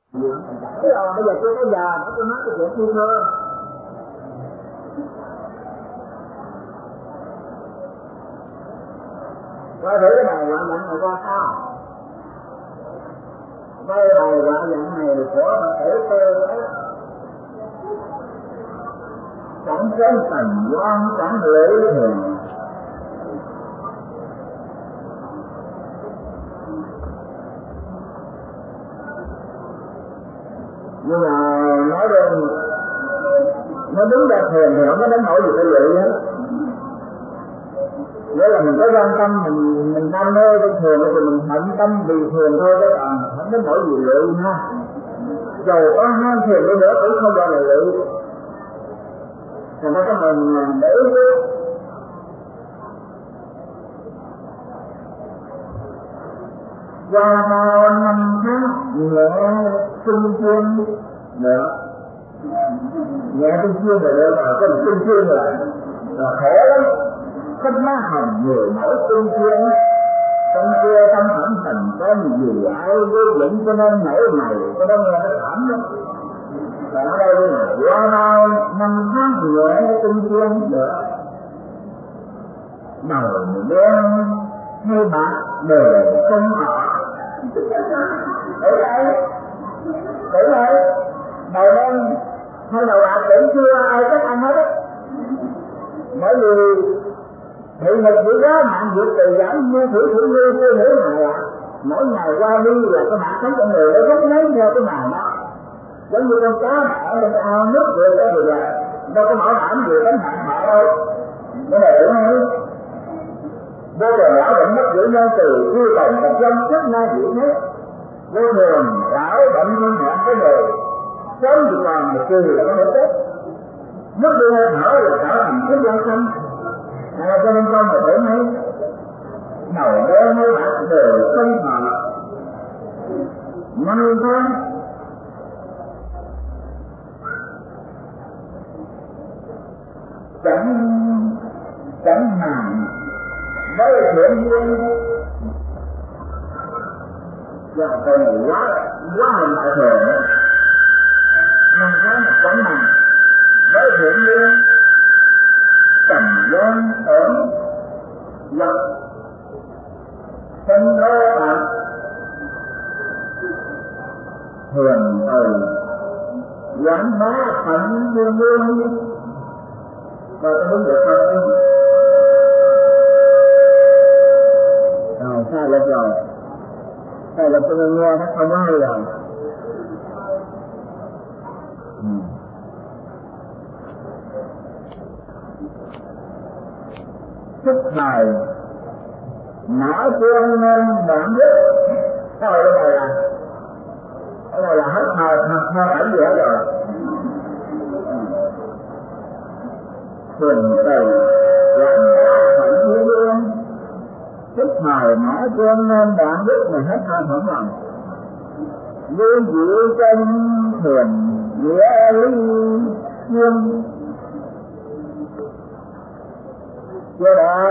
Bây giờ tôi có già để tôi nói cái chuyện yêu thương. Coi thử cái bài họa nhận này qua sao. Cái bài họa nhận này của Phật tử tôi ấy, chẳng kém Tần Loan, chẳng Lễ Thường. Nhưng mà nói đến nó đúng ra thường thì không có đánh nổi gì cái vậy hết. Nghĩa là mình có quan tâm, mình đam mê cái thường thì mình hận tâm vì thường thôi, chứ còn không đến nổi gì lụy ha. Dầu có ham thường đi nữa cũng không bao giờ lụy. Thành ra cái mình để ý qua bao năm tháng nhẹ trung chuyên được, nhẹ trung chuyên rồi được, mà cái trung chuyên là khổ lắm. Thích má hồng người mẫu trung chuyên, trong kia tâm thẩm thành tên gì ai vô dụng cho nên nổi mày, cho nên nghe nó thảm lắm. Còn ở đây là qua bao năm tháng nhẹ trung chuyên được, màu đen hay bạc đều không họ. Đấy đầu đen hay đầu bạc cũng chưa ai chắc ăn hết á. Bởi vì bị một vụ đó mạng việc từ giảm như thử như mà là mỗi ngày qua đi là cái mạng sống con người nó rút lấy theo cái màn đó, giống như con cá ở trong ao nước vậy đó, thì là đâu có bảo đảm gì đến hạn họ đâu. Nó là hiểu không? Vô thường lão bệnh mất giữ nhân từ chưa tổng một dân trước nay diễn hết. Vô thường lão bệnh nhân hạn cái người sớm thì còn một kỳ là có thể chết. Mất đi hơi thở là trở thành kiếp nhân sinh. Cho nên con phải thấy mấy đầu đen mấy bạc đều không họ. Năm tháng chẳng màng với thiện duyên. Và cái này quá hình đại thường. Năm tháng chẳng màng với thiện duyên, tầm gian ổn vật sinh đô bạc thường từ quán bá phận vương vương. Và tôi hướng được không? Rồi sai lệch rồi, sai lệch tôi nghe nó không có hay rồi. Thức thời nã quân nên bản đức. Cái này là hết thời ảnh gì hết rồi. Thường từ quán bá phận vương vương. Thức thời nã quân nên bản đức mà hết hai phận lòng. Vô dịu chân thường nghĩa lý duyên. Chưa được,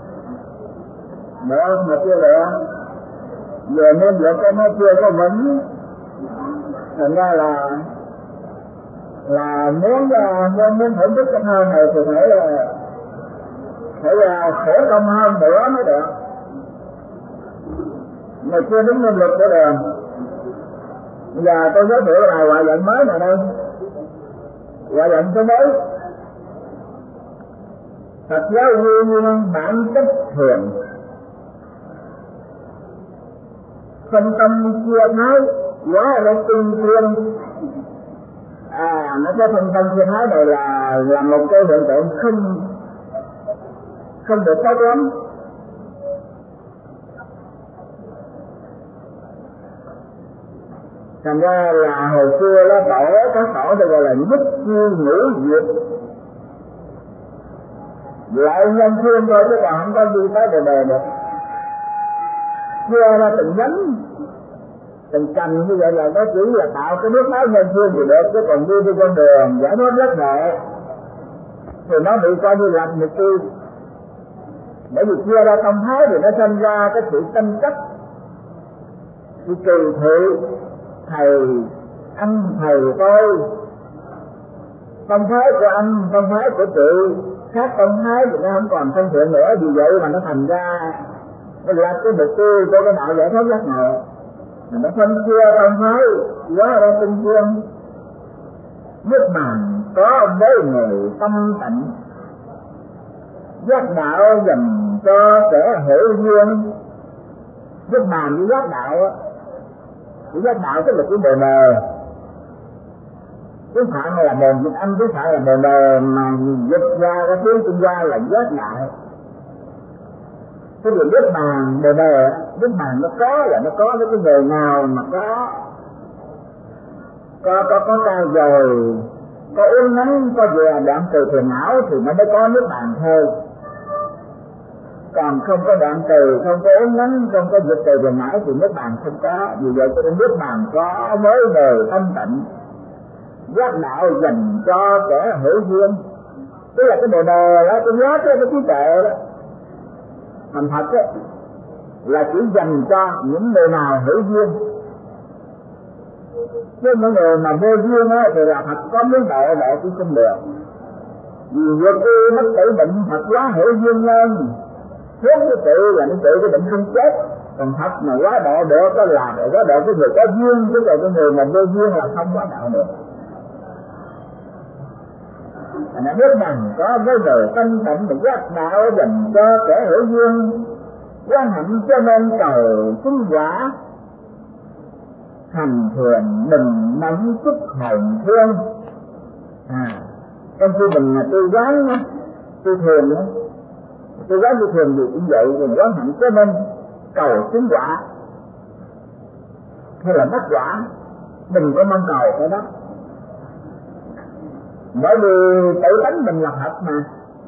được mà chưa được. Giờ nên việc cái nó chưa có vững. Thành ra là muốn thưởng thức cái thơ này thì phải khổ công hơn nữa mới được. Mà chưa đúng năng lực của đường. Bây giờ tôi giới thiệu bài họa vận mới này đây. Họa vận số mới. Phật giáo nguyên bản chất thường, không tâm chia thái, quá là tinh thiên. Nó cái phân tâm chia thái này là một cái hiện tượng không được tốt lắm. Thành ra là hồi xưa đó các tổ thì gọi là nhất chiêu ngũ diệt, lại nhân thiên thôi chứ còn không có đi tới đề được. Chia ra từng nhánh từng cành như vậy là nó chỉ là tạo cái nước máu nhân thiên thì được, chứ còn đi con đường giải thoát rất nhẹ thì nó bị coi như làm mục tiêu. Bởi vì chia ra tông thái thì nó sinh ra cái sự tranh chấp, sự kỳ thị thầy anh thầy tôi, tông phái của anh, tông phái của chị khác tông phái thì nó không còn thân thiện nữa, vì vậy mà nó thành ra nó là cái mục tiêu của cái đạo giải thoát giác ngộ. Nó phân chia tông phái quá ra tinh phương. Nước màn có với người tâm tịnh, giác đạo dành cho kẻ hữu duyên. Nước màn với giác đạo á, cái giác đạo tức là cái bề nề. Cái phạn là mồm dịch âm, cái phạn là bề nề mà dịch ra cái tiếng trung gia là giác đạo. Cái việc nước màn bề nề, nước màn nó có là nó có với cái người nào mà có cao rồi, có uống nắng, có về đoạn từ phiền não thì nó mới có nước màn thôi. Còn không có đoạn từ, không có uống nắng, không có dịch từ phiền não thì nước màn không có. Vì vậy cho nên nước màn có với người tâm tịnh, giác đạo dành cho kẻ hữu duyên. Tức là cái bề nề đó, tôi nhớ cái trí tuệ đó, thành thật đó, là chỉ dành cho những người nào hữu duyên. Chứ những người mà vô duyên á thì là thật có muốn độ cũng không được. Vì việc y mất tử bệnh thật quá hữu duyên lên, thuốc cái tự là nó tự cái bệnh không chết. Còn thật mà quá độ được đó là quá độ cái người có duyên, chứ còn cái người mà vô duyên là không quá độ được. Nó biết rằng có với đời tâm tịnh và giác đạo dành cho kẻ hữu duyên, quan hạnh cho nên cầu chứng quả, hành thiền đừng nắm chút hồn thương. Trong khi mình tư vấn tư thiền đó, tư vấn tư thiền thì cũng vậy, rồi quan hạnh cho nên cầu chứng quả hay là đắc quả, đừng có mong cầu cái đó. Bởi vì tự tánh mình là thật mà.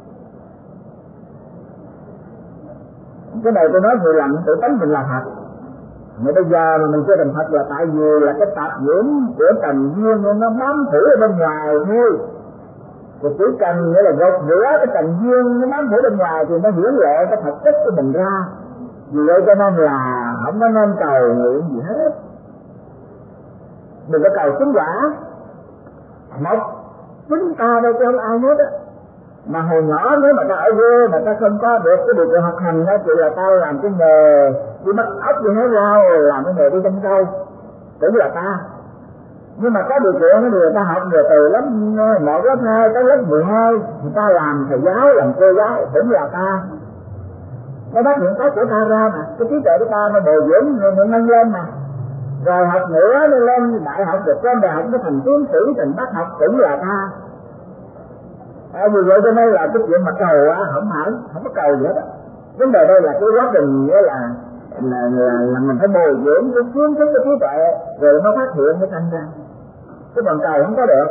Cái này tôi nói vừa lần, tự tánh mình là thật. Mà bây giờ mà mình chưa thành thật là tại vì là cái tạp nhiễm của trần duyên nó bám phủ ở bên ngoài thôi. Rồi chỉ cần nghĩa là gột rửa cái trần duyên nó bám phủ bên ngoài thì nó hiển lộ cái thật chất của mình ra. Vì vậy cho nên là không có nên cầu nguyện gì hết. Đừng có cầu chứng quả. Một, chúng ta đâu có không ai hết á. Mà hồi nhỏ nếu mà ta ở quê mà ta không có được cái điều kiện học hành đó, thì là tao làm cái nghề đi bắt ốc đi hái rau, làm cái nghề đi chăn trâu, cũng là ta. Nhưng mà có điều kiện đó thì người ta học về từ lớp 1, lớp 2 tới lớp 12, người ta làm thầy giáo, làm cô giáo, cũng là ta. Nó bắt những cái của ta ra mà, cái trí tuệ của ta nó bồi dưỡng, nó nâng lên mà. Rồi học nữa nó lên đại học, được lên đại học nó thành tiến sĩ, thành bác học, cũng là ta. Vì vậy cho nên là cái chuyện mà cầu á, không có cầu gì hết á. Vấn đề đây là cái quá trình nghĩa là mình phải bồi dưỡng cái kiến thức cái trí tuệ rồi nó phát hiện cái thành ra. Cái bằng cầu không có được.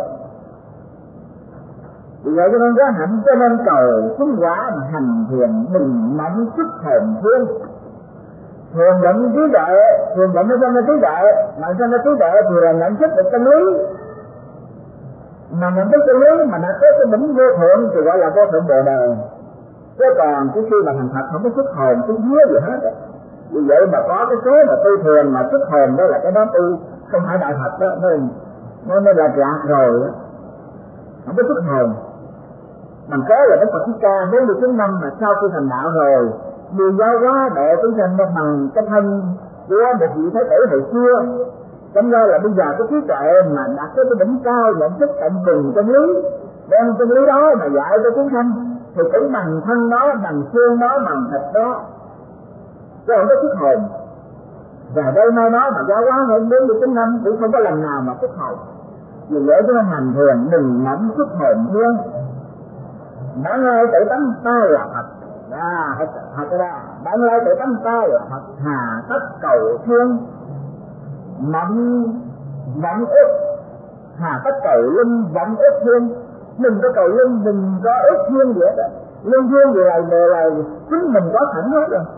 Vì vậy cho nên có hạnh cho nên cầu chứng quả mà hành thiền đừng mong xuất hồn thương. Thường dẫn trí tuệ, thường dẫn nó sinh ra trí tuệ, mà sinh ra trí tuệ thì là nhận thức được chân lý. Mà nhận thức chân lý mà đã có cái đỉnh vô thượng thì gọi là vô thượng bồ đề. Chứ còn cái khi mà thành thật không có xuất hồn, cái vía gì hết á. Vì vậy mà có cái số mà tư thường mà xuất hồn đó là cái đó tu không phải đại thật đó, nó là lạc rồi đó. Không có xuất hồn. Bằng kế là cái Phật Thích Ca 49 năm mà sau khi thành đạo rồi, đi giáo hóa độ chúng sanh nó bằng cái thân của một vị thái tử hồi xưa. Chẳng ra là bây giờ cái trí tuệ mà đạt tới cái đỉnh cao nhận thức tận cùng chân lý, đem chân lý đó mà dạy cho chúng sanh thì cũng bằng thân đó, bằng xương đó, bằng thịt đó, chứ không có xuất hồn. Và đây mai đó mà giáo hóa hơn 49 năm cũng không có lần nào mà xuất hồn. Vì vậy cho nên hành thiền đừng mong xuất hồn thương. Bản lai tự tánh ta là thật, thật ra bản lai tự tánh ta là thật, hà tất cầu thương. Mong vọng ước, hà tất cầu linh vọng ước thương. Đừng có cầu linh, đừng có ước thương gì hết. Linh thương gì là chính mình có sẵn hết rồi.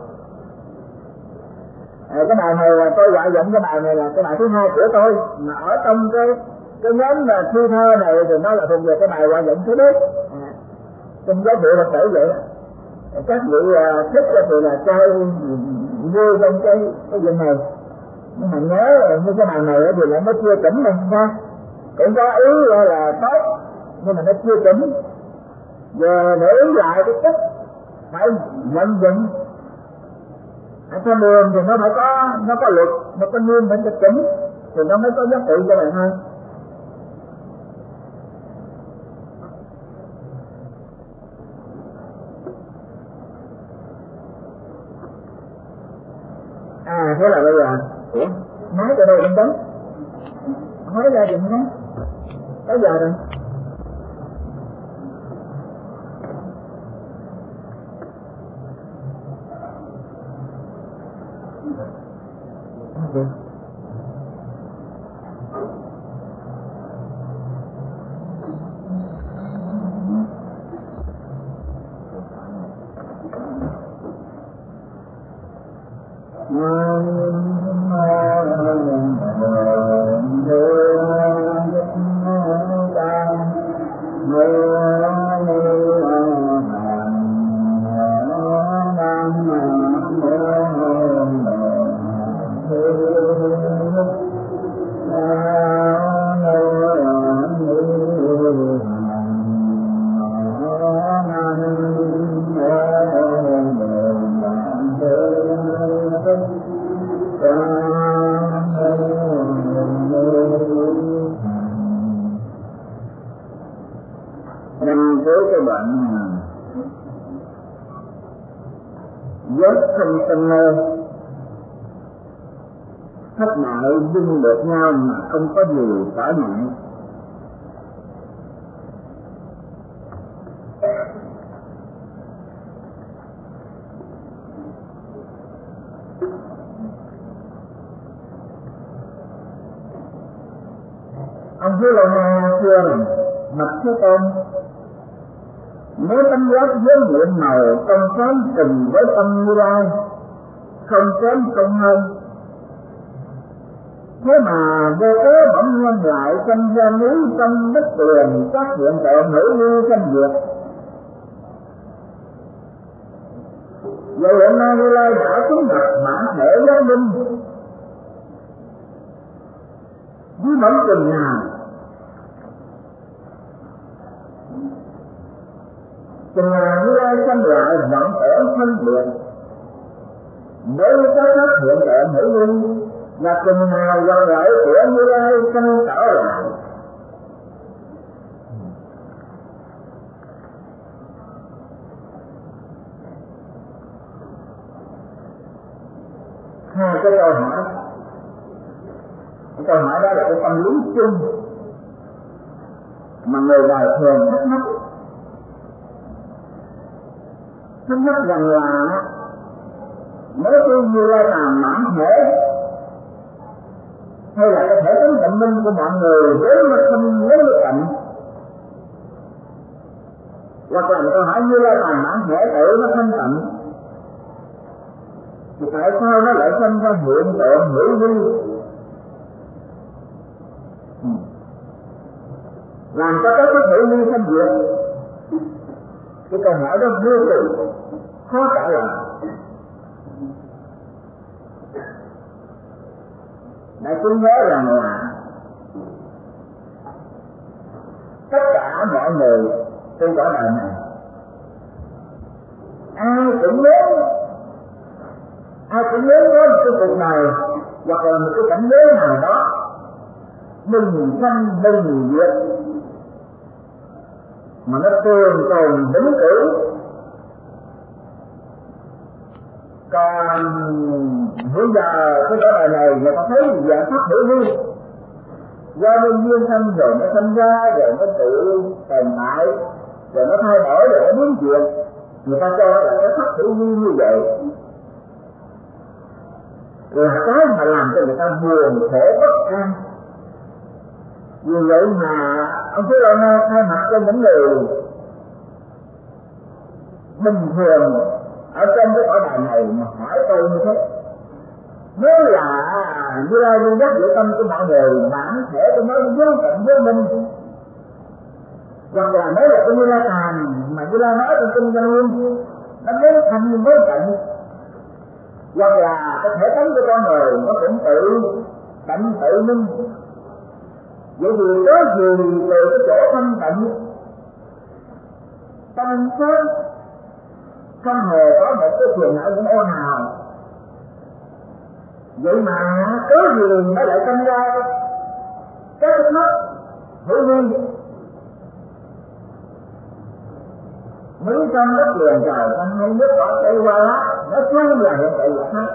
Cái bài này là tôi gọi dẫn cái bài này là cái bài thứ 2 của tôi. Mà ở trong cái nhóm là thi thơ này thì nó là thuộc về cái bài gọi dẫn thứ nhất. Trong giáo vụ Phật tử vậy. Các vị thích thì là chơi vui trong cái việc này. Nhưng mà nhớ như cái bàn này thì nó chưa chỉnh đâu nha, cũng có ý là tốt nhưng mà nó chưa chỉnh. Giờ để ý lại cái cách phải vận dụng ở trong đường thì nó phải có luật, nó có nghiêm phải cho chỉnh thì nó mới có giá trị cho bạn hơn. Thế là bây giờ nói cho đâu cũng đúng, nói ra đừng nói tới giờ rồi. Thất bại dung được nhau mà không có gì trở ngại. Ông Phú Lô Na thưa rằng Bạch Thế Tôn, nếu tấm giác với nguyện màu trong sớm cùng với tâm Như Lai không kém không hơn, thế mà vô cớ bỗng nhiên lại sinh ra núi trong đất liền các hiện tượng hữu như sanh diệt. Vậy hiện nay Như Lai đã chứng nhập bản thể giác minh, với mẫn chừng nào chừng nào Như Lai sanh lại vọng tưởng phân biệt đối với các hiện tượng hữu như, và chừng nào gần lợi của Như Lai sanh trở lại. Hai cái câu hỏi, câu hỏi đó là cái tâm lý chung mà người đời thường thắc mắc rằng là nếu tôi Như Lai làm mãn thể hay là cái thể tính tịnh minh của mọi người với nó không lấy được tịnh, hoặc là câu hỏi Như Lai làm mãn thể tự nó thanh tịnh, thì tại sao nó lại sinh ra hiện tượng hữu vi làm cho các hữu vi sanh diệt? Cái câu hỏi đó vô cùng khó trả lời. Đại chúng nhớ rằng là tất cả mọi người trên cõi đời này ai cũng muốn có một cái cuộc đời hoặc là một cái cảnh giới nào đó đừng sanh đừng diệt mà nó trường tồn vĩnh cửu. Còn bây giờ cái cõi đời này người ta thấy dạng pháp hữu vi do nhân duyên sanh rồi nó sanh ra rồi nó tự tồn tại rồi nó thay đổi rồi nó biến chuyển, người ta cho là cái pháp hữu vi như vậy là cái mà làm cho người ta buồn khổ bất an. Vì vậy mà ông Phú Lô Na thay mặt cho những người bình thường ở trong cái cõi đời này mà hỏi câu như thế, nếu là Như Lai luôn nhắc giữa tâm của mọi người bản thể tôi nói với cạnh với mình, hoặc là nếu là cái Như Lai Tàn mà Như Lai nói trong kinh Văn Nguyên nó mới thành mới cạnh, hoặc là cái thể tánh của con người nó cũng tự tận tự minh. Vậy thì có gì từ cái chỗ thanh tịnh tâm sáng, không hề có một cái phiền não những ô nào. Vậy mà có gì nó lại sinh ra các cái mất hữu vi. Núi sông đất liền trời xanh hay nước cỏ cây hoa lá, nó chung là hiện tượng vật khác.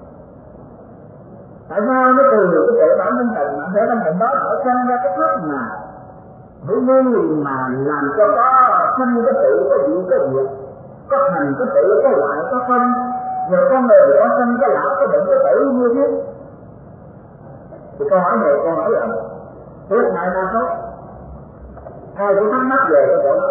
Tại sao nó từ cái chỗ bản thân tịnh mà thể thân tịnh đó nó sinh ra cái pháp mà hữu vi mà làm cho có sinh cái tự, có diệu, có diệt, có thành có tự, có loại, có phân. Rồi con người có sinh, có lão, có bệnh, có tử như thế. Thì câu hỏi này câu hỏi là trước này đa số ai cũng thắc mắc về cái chỗ đó.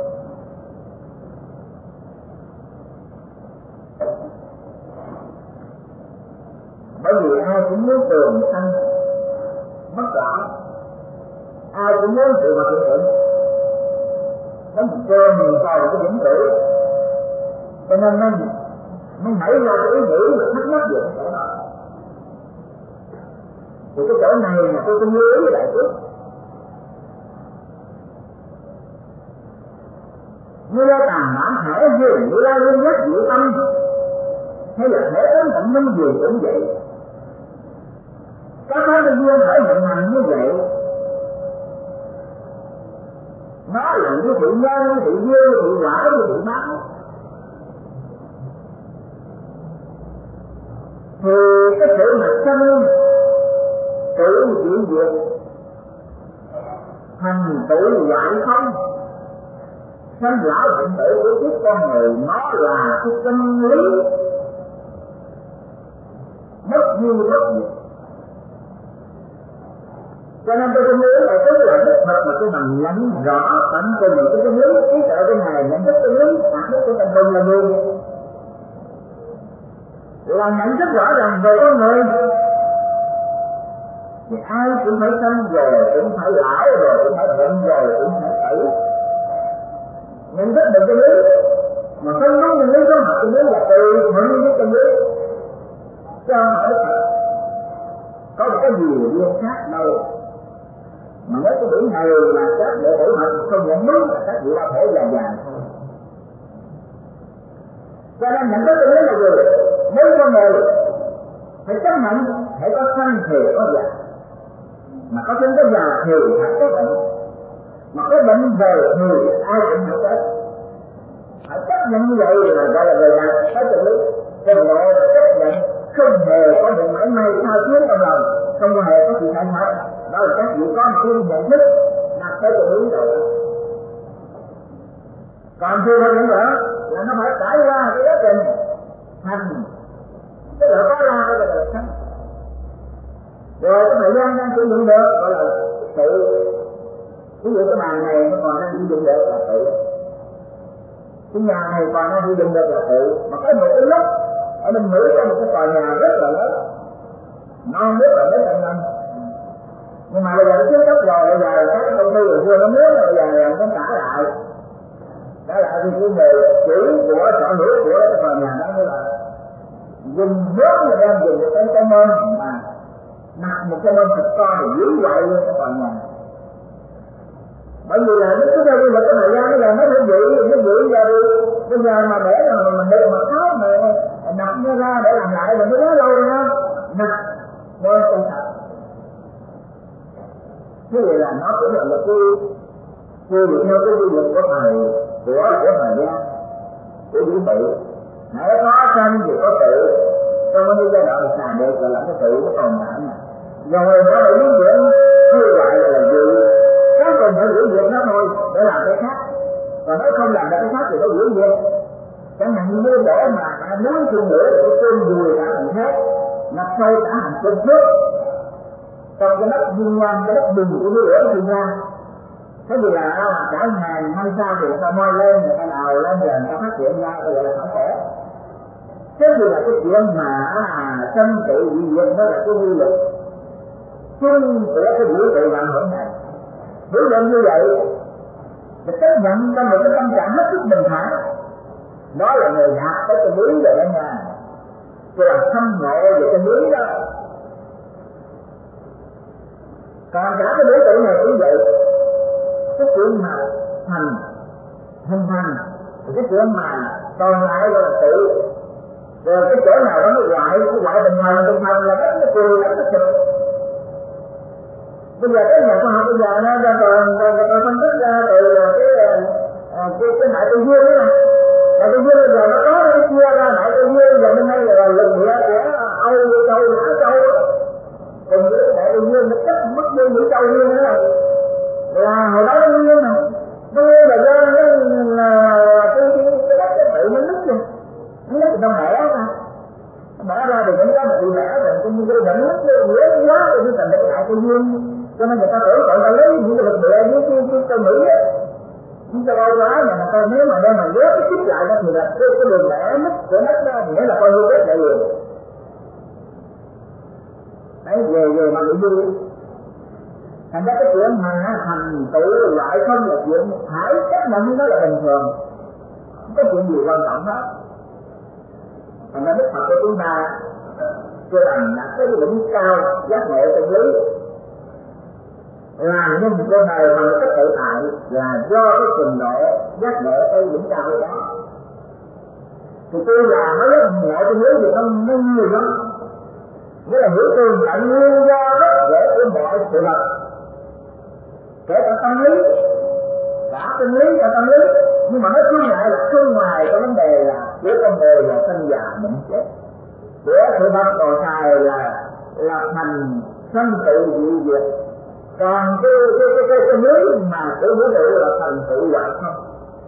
Bởi vì ai cũng muốn tường sanh mất lão, ai cũng muốn sự mà hiện tượng nó chơi mình vào cái điểm tử, cho nên nó nảy ra cái ý nghĩ mà thắc mắc về cái chỗ đó. Thì cái chỗ này là tôi cũng lưu ý với đại trước. Như la tàn mãn thể dường như la liên nhất diệu tâm, hay là thể tánh tận minh dường cũng vậy. Các pháp linh duyên phải vận hành như vậy. Nó là như thị nhân, như thị duyên, như thị quả, như thị báo. Thì cái sự mà sanh tự chuyển diệt thành tự hoại không, sanh lão bệnh tử của kiếp con người, nó là cái chân lý mất duy bất diệt. Cho nên tôi nghĩ là tức là đức Phật mà tôi bằng nhận rõ tận cùng cái chân lý, trí tuệ bên này nhận thức chân lý, phản thức của tận cùng là gì? Là nhận thức rõ ràng về con người. Thì ai cũng phải sanh rồi, cũng phải lão rồi, cũng phải bệnh rồi, cũng phải tử. Nhận thức được chân lý, mà phân đúng chân lý có mặt chân lý là từ thuận với chân lý. Chứ không phải Đức Phật có một cái gì riêng khác đâu. Mà nếu cái điểm này là các đệ tử Phật không nhận đúng là các vị ba thể dài dài thôi. Cho nên nhận thức chân lý là gì? Nếu con người phải chấp nhận phải có sanh thì có già, mà có sinh có già thì phải có bệnh, mà có bệnh về thì ai cũng phải chết. Phải chấp nhận như vậy là gọi là về nhà có chân lý. Còn độ chấp nhận không hề có một mảy may thao chiến trong lòng, không hề có sự thay đổi. Đó là các vị có một cái nhận thức đạt tới chân lý rồi. Còn chưa có những đó là nó phải trải qua cái quá trình thành cái lợi có ra cái là sanh. Rồi cái thời gian đang sử dụng được gọi là tự. Ví dụ cái bàn này nó còn đang sử dụng được là tự. Cái nhà này còn đang sử dụng được là tự. Mà có một cái lúc ở bên Mỹ có một cái tòa nhà rất là lớn, non rất là mấy trăm năm. Nhưng mà bây giờ nó chiếm đất rồi, bây giờ các công ty rồi xưa nó muốn bây giờ nó trả lại. Đó là cái người chủ của sở hữu của cái tòa nhà đó, như là dùng vốn là đem dùng cái môn mà đặt một cái môn thật to để giữ lại luôn cái tòa nhà. Bởi vì là nó cứ theo quy luật cái thời gian bây giờ nó giữ ra đi. Bây giờ mà để là mình đi mà tháo mà nạp nó ra để làm lại mình mới nói lâu rồi đó. Nạp môn công thật. Thế vậy là nó cũng là một cái quy theo cái quy luật của thời gian của vũ trụ. Hãy có sanh thì có tự, trong cái giai đoạn xài được là cái tự nó tồn tại mà. Rồi nó lại biến chuyển như vậy là gì? Cái còn phải giữ diệt nó thôi để làm cái khác. Còn nó không làm được cái khác thì nó giữ diệt. Chẳng hạn như để mà muốn chung lửa để tương dùi cả thằng khác, ngập sâu cả hành tinh trước. Trong cái đất dương ngoan, cái đất bừng của núi lửa nó sinh ra. Thế thì là cả ngàn năm sau thì người ta moi lên, người ta đào lên rồi người ta phát hiện ra rồi là khỏi khỏe. Thế thì là cái chuyện mà sanh tự diệt đó là cái quy luật chung của cái vũ trụ vạn hữu này. Hiểu nhận như vậy để chấp nhận trong một cái tâm trạng hết sức bình thản, đó là người đạt tới cái lý rồi đó nha. Tôi là thâm ngộ về chân lý đó. Còn cả cái đối tượng này cũng vậy. Cái chuyện mà thành hình thành, cái chuyện mà còn lại là tự. Rồi cái chỗ nào đó nó hoại, cái hoại bình thần là cái cười, cái thịt. Bây giờ cái nhà khoa học bây giờ nó còn phân tích ra từ cái đại tự nhiên đó. Đại tự nhiên bây giờ nó có cái chia ra đại tự nhiên giờ bên đây là lực địa của Âu Châu, Á Châu. Còn cái đại tự nhiên nó cách mất đi những châu nguyên nữa là hồi đó nó nguyên mà. Nó nguyên là do cái tự nó nứt rồi. Nó nứt trong mẻ ra. Mẻ ra thì những cái mà bị mẻ rồi cũng như cái nứt dưới quá thì nó thành được đại tự nhiên. Cho nên người ta tưởng tội ta lấy những cái lực địa với cái châu Mỹ á. Những châu Âu đó mà ta nếu mà đem mà ghép cái chích lại đó thì là cái đường mẻ nứt của nứt đó thì nghĩa là coi như ghép lại liền. Đấy, về mà bị vui. Thành ra cái chuyện mà thành tựu loại không là chuyện phải chấp nhận nó là bình thường. Không có chuyện gì quan trọng hết. Thành ra Đức Phật của chúng ta cho rằng là cái đỉnh cao giác ngộ chân lý làm nên một con đời bằng cách tự tại là do cái trình độ giác ngộ cái đỉnh cao đó. Thì tôi là nói với ngộ chân lý thì nó nhiều lắm. Nghĩa là hiểu tường tận nguyên do rất dễ của mọi sự vật, kể cả tâm lý, cả tâm lý cả tâm lý, nhưng mà nói chung lại là chung ngoài cái vấn đề là của con người là sinh già bệnh chết, của sự vật còn xài là thành sanh tự dị diệt, còn cái tâm lý mà của vũ trụ là thành tự hoại không.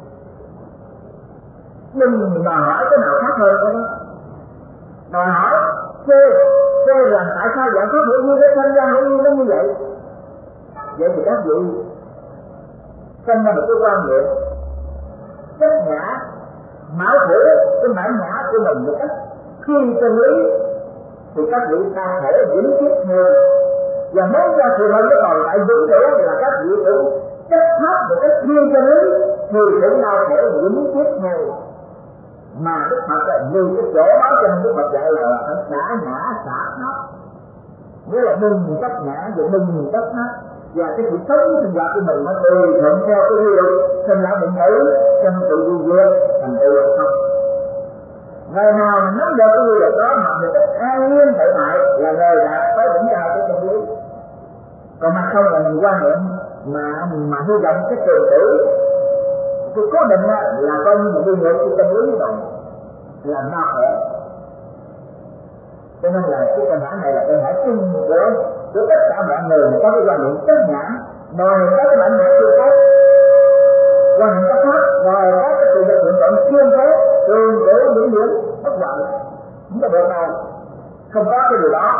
Nhưng đòi hỏi cái nào khác hơn đó, đòi hỏi Thế rằng tại sao giải thoát hữu duyên cái thanh ra hữu duyên nó như vậy? Vậy thì các vị sinh ra một cái quan niệm chấp ngã mạo thủ cái bản ngã của mình một cách khi chân lý thì các vị ta thể vĩnh kiếp thường và muốn ra sự hơn nó còn lại vững đủ là các vị cũng chấp pháp một cách khi chân lý thì cũng đâu thể vĩnh kiếp thường. Mà Đức Phật là vì cái chỗ đó cho nên Đức Phật dạy là phải xả ngã xả pháp, nghĩa là đừng chấp ngã và đừng chấp pháp, và cái sự sống sinh hoạt của mình nó tùy thuận theo cái quy luật sinh lão bệnh tử, sinh tự vi duyên thành tựu hay không. Người nào mà nắm được cái quy luật đó mà một cách an nhiên tự tại là người đạt tới đỉnh cao của chân lý. Còn mà không là mình quan niệm mà hy vọng cái trường tử tôi cố định là coi như một đi ngược của chân lý rồi là ma khỏe. Cho nên là cái câu hỏi này là câu hỏi chung của tất cả mọi người có cái quan niệm chấp nhãn, đòi có cái bản ngã siêu thoát, quan niệm chấp pháp, đòi có cái sự vật hiện tượng siêu thoát, trường cửu vĩnh viễn bất hoại, không có được nào, không có cái điều đó.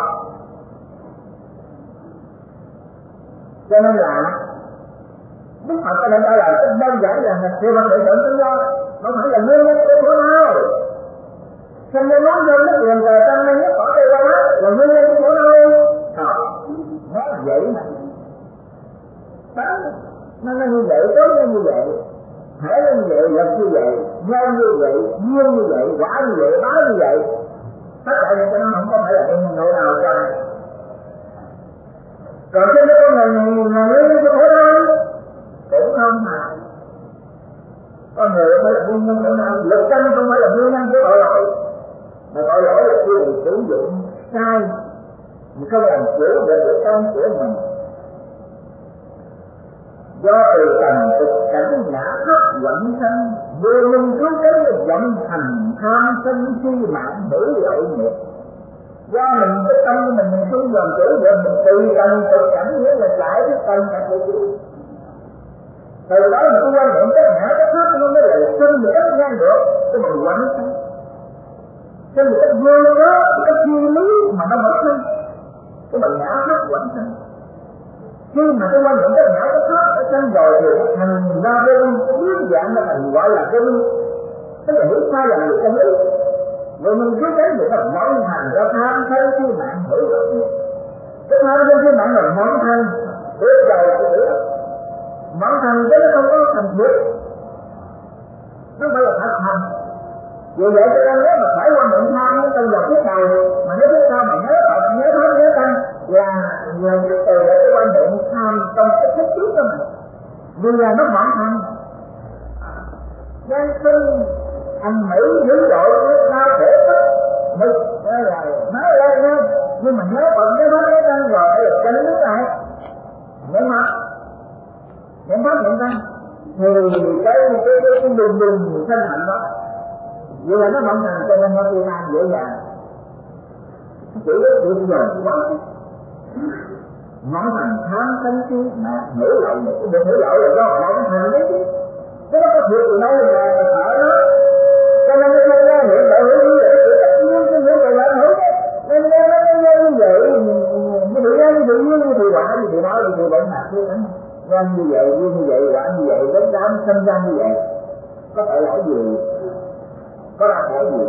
Cho nên là Đức Phật cho nên đây là đơn giản là siêu vật hiện tượng tự do, không phải là nguyên nhân của khổ đau. Sinh ra nón dân nó tiền về tăng lên nhất khỏi cây quá là nguyên nhân của khổ đau. Nó vậy mà. Đó, nó như vậy, tốt như vậy, thể như vậy, lần như vậy, nhau như vậy, duyên như vậy, quả như vậy, báo như vậy. Tất cả những cái nó không có phải là cái nỗi nào cho này. Còn trên cái con người là nguyên nhân của khổ đau cũng không phải. Con người phải là nguyên nhân của nào, lực tranh không phải là nguyên nhân của tội lỗi. Mà tội lỗi là khi mình sử dụng sai, mình không làm chủ được cái con của mình. Do từ trần tục cảnh ngã thấp quẩn thân, vô minh cứu cánh là dẫn thành tham sân si mạng hữu lậu nghiệp. Do mình cái tâm của mình không làm chủ được, mình từ trần tục cảnh nghĩa là giải cái tâm cả của chúng. Từ đó mình cứ quan niệm cái ngã cái thấp nó mới là sinh một cách ngang được, cái mình quẩn thân. Trên một cách vô đó, một cách duy lý mà nó mất thân, cái bằng ngã thấp quẩn thân. Khi mà cái quan niệm cái ngã cái thấp ở chân rồi thì nó thành ra vô biến dạng nó thành gọi là cái tức là hiểu sai là người chân lý. Rồi mình cứ đến thì nó mẫn thành ra tham thân khi mạng hữu lậu. Cái tham thân khi mạng là mẫn thân, biết rồi là cái nữa. Mẫn thân chứ nó không có thành thiệt, nó phải là thật thành. Vì vậy cho nên nếu mà phải quan niệm tham trong giờ phút đầu mà nếu biết sao mà nhớ Phật, nhớ Pháp, nhớ Tăng là từ cái quan niệm tham trong cái thức trước đó mà. Vì là nó hoạn thành gian sinh anh Mỹ dữ dội đau khổ tức mực là nói lên nha, nhưng mà nhớ Phật nhớ Pháp nhớ Tăng rồi để được chân nước lại niệm Pháp niệm Tăng thì cái đường thân hạnh đó vậy là nó không thành, cho nên nó tương lai dễ dàng chỉ được rồi quá nói thành tham sân si mà hiểu lậu được hiểu lậu là do họ nó thành đấy chứ cái nó có việc từ đâu mà sợ nó, cho nên nó không ra hiện đại hiểu như vậy cái hiểu là lại hiểu nên nó như vậy như tự nhiên như thì quả như thì nói như thì bệnh nặng như thế gan như vậy quả như vậy đến đám sinh ra như vậy có tội lỗi gì, có ra khỏi gì.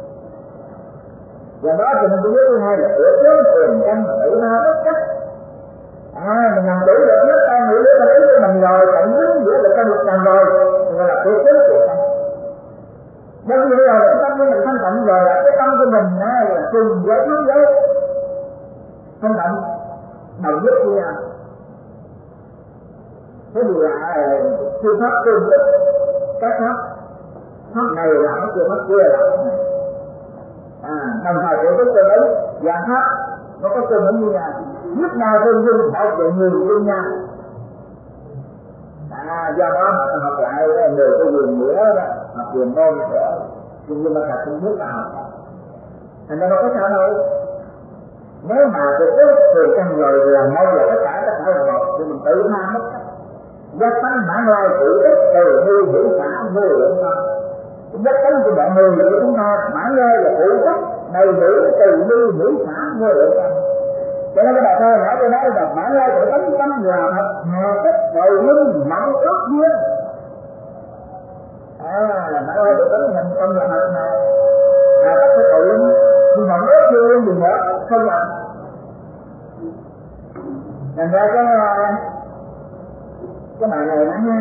Và đó thì mình biết thứ hai là cửa chốn tiền căn tự na bất cách. Mình làm đủ được hết con nghĩ đến lấy cho mình rồi, cảnh giới giữa được căn lực càng rồi, gọi là cửa chốn tiền căn. Bởi vì rồi là cái tâm của mình thanh tịnh rồi, là cái tâm của mình là cùng với thế giới thanh tịnh đồng nhất với nhau. Thế thì là phương pháp tương thích các pháp này là nó chưa pháp kia là pháp này. Đồng thời cũng có tương ứng và pháp nó có tương ứng như nhau, giúp nhau tương dung bảo vệ người với nhau. Do đó mà ta học lại người có quyền nghĩa đó, học quyền môn của nhưng mà thật không biết là học. Thành ra nó có sao đâu. Nếu mà được thì căn rồi là một là tất cả là một thì mình tự tha mất. Giác tánh bản lai tự ích từ hư hữu xã vô lượng tâm. Giác tánh của mọi người của chúng ta bản lai là tự ích đầy đủ từ hư hữu xã vô lượng tâm. Cho nên cái bài thơ nói tôi nói là bản lai tự tánh tâm là thật hà tích cầu lưng mộng ước duyên. Là bản lai tự tánh mình tâm là thật mà hà tích cái cầu lưng thì mộng ước duyên gì nữa không làm. Thành ra cái bài này nó nha,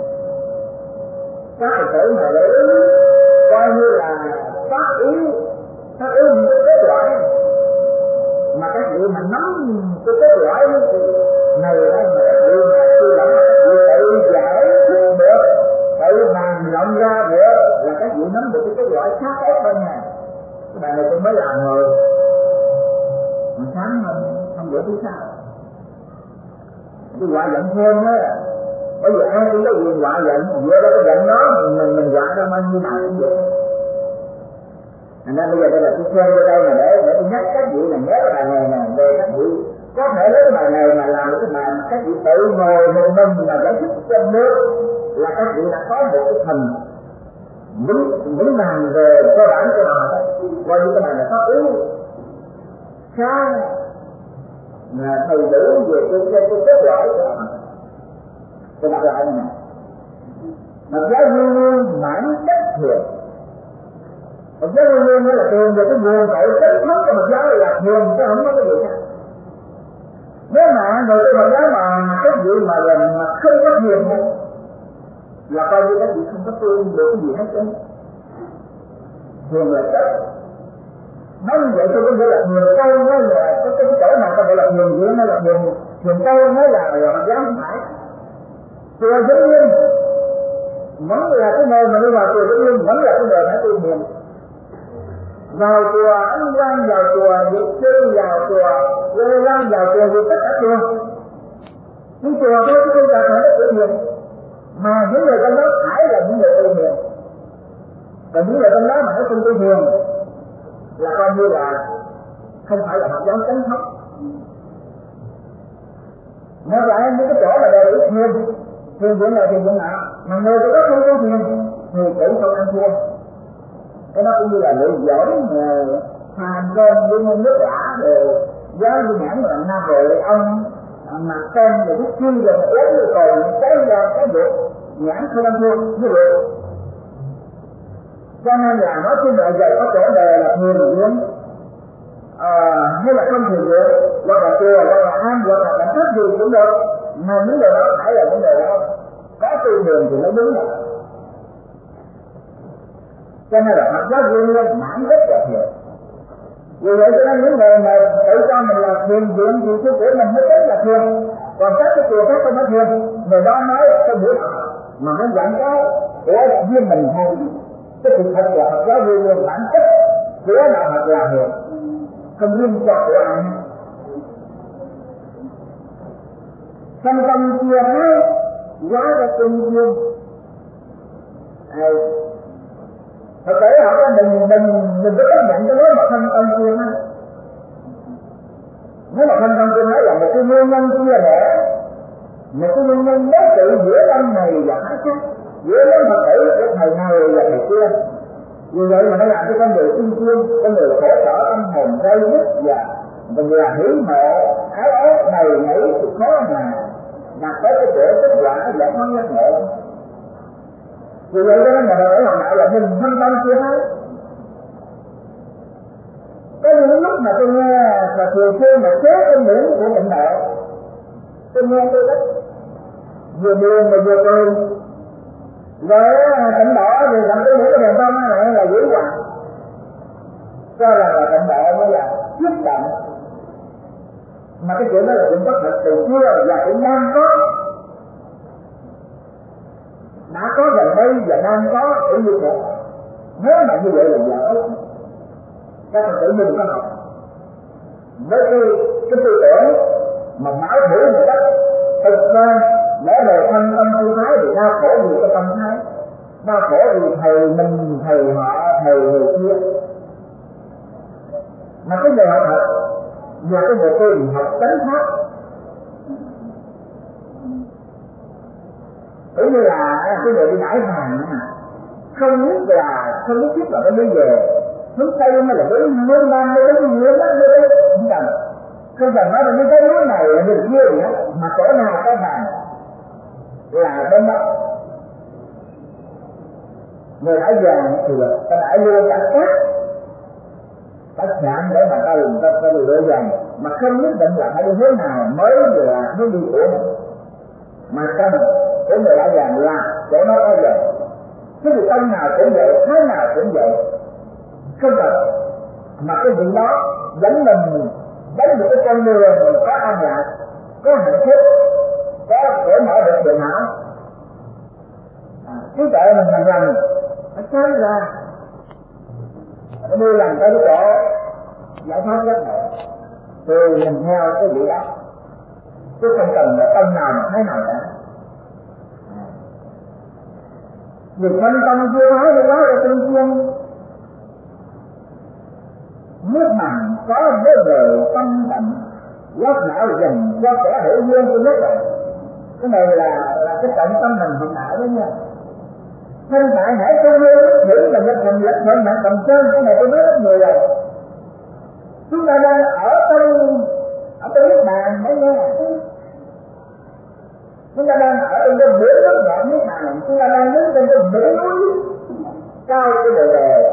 các Phật tử mà để coi như là phát ý những cái kết quả mà các vị mà nắm cái kết quả này đó mà các vị mà tư lẫn tự giải thích được, tự bàn rộng ra được là các vị nắm được cái kết quả khác ép hơn nè. Cái bài này tôi mới làm rồi mà sáng không hiểu thứ sao cái quả giận thêm á. Bởi vì ai cũng có quyền họa giận, vừa đó cái giận đó mình họa ra bao nhiêu nào cũng được. Thành ra bây giờ đây là tôi xem vô đây là để tôi nhắc các vị là nhớ cái bài này nè, về các vị có thể lấy cái bài này mà làm cái bài mà các vị tự ngồi một mình mà giải thích trong nước là các vị đã có một cái phần vững vàng về cơ bản của họ đó. Coi như cái bài này có ý khá là đầy đủ về cái kết quả của họ. Tôi đọc lại này, Phật giáo nguyên nguyên mãn chất thiền. Phật giáo nguyên nguyên là thiền về cái nguồn cội chất mất của Phật giáo là thiền chứ không có cái gì khác. Nếu mà người Phật giáo mà cái gì mà không có thiền là coi như các vị không có tương được cái gì hết trơn. Thiền là chất. Nói như vậy tôi có nghĩa là thiền câu nó là cái chỗ nào ta gọi là thiền diễn hay là thiền câu nó là Phật giáo không phải. Chùa Vĩnh Nghiêm vẫn là cái nơi mà đi vào chùa Vĩnh Nghiêm vẫn là cái nơi phải tu niệm. Vào chùa Ấn Quang, vào chùa Việt Sư, vào chùa Lê Lan, vào chùa Việt tất cả chùa. Nhưng chùa thôi chứ không cần phải tu niệm. Mà những người trong đó phải là những người tu niệm. Còn những người trong đó mà nó không tu niệm là coi như là không phải là Phật giáo chánh thống. Nó lại những cái chỗ mà đầy đủ thiền, thiền viện này thiền viện nọ, mà người có không có thiền thì cũng không ăn thua. Cái đó cũng như là lựa giỏi hàn cơm với nước lã rồi giáo viên nhãn là nam vệ ông mà cơm rồi thức chi rồi uống rồi còn cái được nhãn không ăn thua như vậy. Cho nên là nói chung là giờ có chỗ đề là thiền viện hay là không thiền viện, hoặc là chùa, hoặc là ăn, hoặc là cảnh thức gì cũng được, mà những điều đó phải là những điều đó có tu thiền thì nó đúng rồi. cho nên là Phật giáo luôn luôn mãn rất là thiền. Vì vậy cho nên những người mà tự cho mình là thiền viện thì cái của mình mới tính là thiền, còn các cái chùa khác không có thiền. Người đó nói cái buổi mà nó dẫn cái của riêng mình thôi. Cái sự thật là Phật giáo luôn luôn bản chất của đạo Phật là thiền, không riêng cho của ai. Sanh tâm chia hai quá ra tương dương. Thật tế họ có đừng có chấp nhận cái nói mà thân tâm chia hai. Nếu mà thân tâm chia hai là một cái nguyên nhân chia rẽ, một cái nguyên nhân đối tự giữa tâm này và hải khác, giữa lớn Phật tử của thầy này và thầy kia. Vì vậy mà nó làm cho con người tinh thương, con người khổ sở tâm hồn gây dứt và người là hỉ nộ ái ố này nảy thì khó mà đạt tới cái chỗ kết quả giải thoát giác ngộ. Vì vậy cho nên mà đời học đạo là mình thân tâm chia hai. Có những lúc mà tôi nghe và thường xuyên mà chết cái miệng của tịnh độ, tôi nghe tôi rất vừa buồn mà vừa cười. Rồi tịnh độ thì gặp cái những cái đèn tông này là dữ hoàng, cho là tịnh độ mới là xúc động. Mà cái chuyện đó là chuyện có thật từ xưa và cũng đang có, đã có gần đây và đang có tự như thế. Nếu mà như vậy là dở, các bạn tự mình có học với cái tư tưởng mà bảo thủ một cách thực ra lẽ đời thân tâm tư thái thì đau khổ vì cái tâm thái, đau khổ vì thầy mình, thầy họ, thầy người kia. Mà cái người học thật và cái người tôi học tánh pháp, cũng như là cái người đi đãi hàng không biết là nó đi về hướng Tây mới là hướng Nam, mới hướng Nam mới không cần, không cần nói là những cái núi này là người kia gì hết, mà chỗ nào có vàng là bên đó. Người đãi vàng thì là ta đãi luôn cả các sản để mà ta lựa vàng, mà không nhất định là phải đi hướng nào mới là hướng đi của mình, mà cần của người đãi vàng là chỗ nó có vàng. Cái gì tâm nào cũng vậy, thái nào cũng vậy, không cần. Mà cái việc đó dẫn mình đến được cái con đường mình có an lạc, có hạnh phúc, có cởi mở được thiện hảo. Trí tuệ mình làm lành, nó sáng ra, nó đưa lần tới cái chỗ giải thoát giác ngộ, rồi mình theo cái vị đó, chứ không cần là tâm nào mà thái nào cả. Vì thân tâm chưa nói thì đó là tương nhiên. Nước mặn có với người tâm đậm, lót não dành cho kẻ hữu duyên của nước rồi. Cái này là cái trọng tâm mình hiện tại đó nha. Thân tại hãy công lưu thử là nhất thành lệch hơn mạng cầm chân, cái này tôi nói rất nhiều rồi. Chúng ta đang ở trong nước bàn đấy nha. Chúng ta đang ở trong cái biển nước ngọt nước bàn, chúng ta đang đứng trên cái biển núi cao cái bề đề.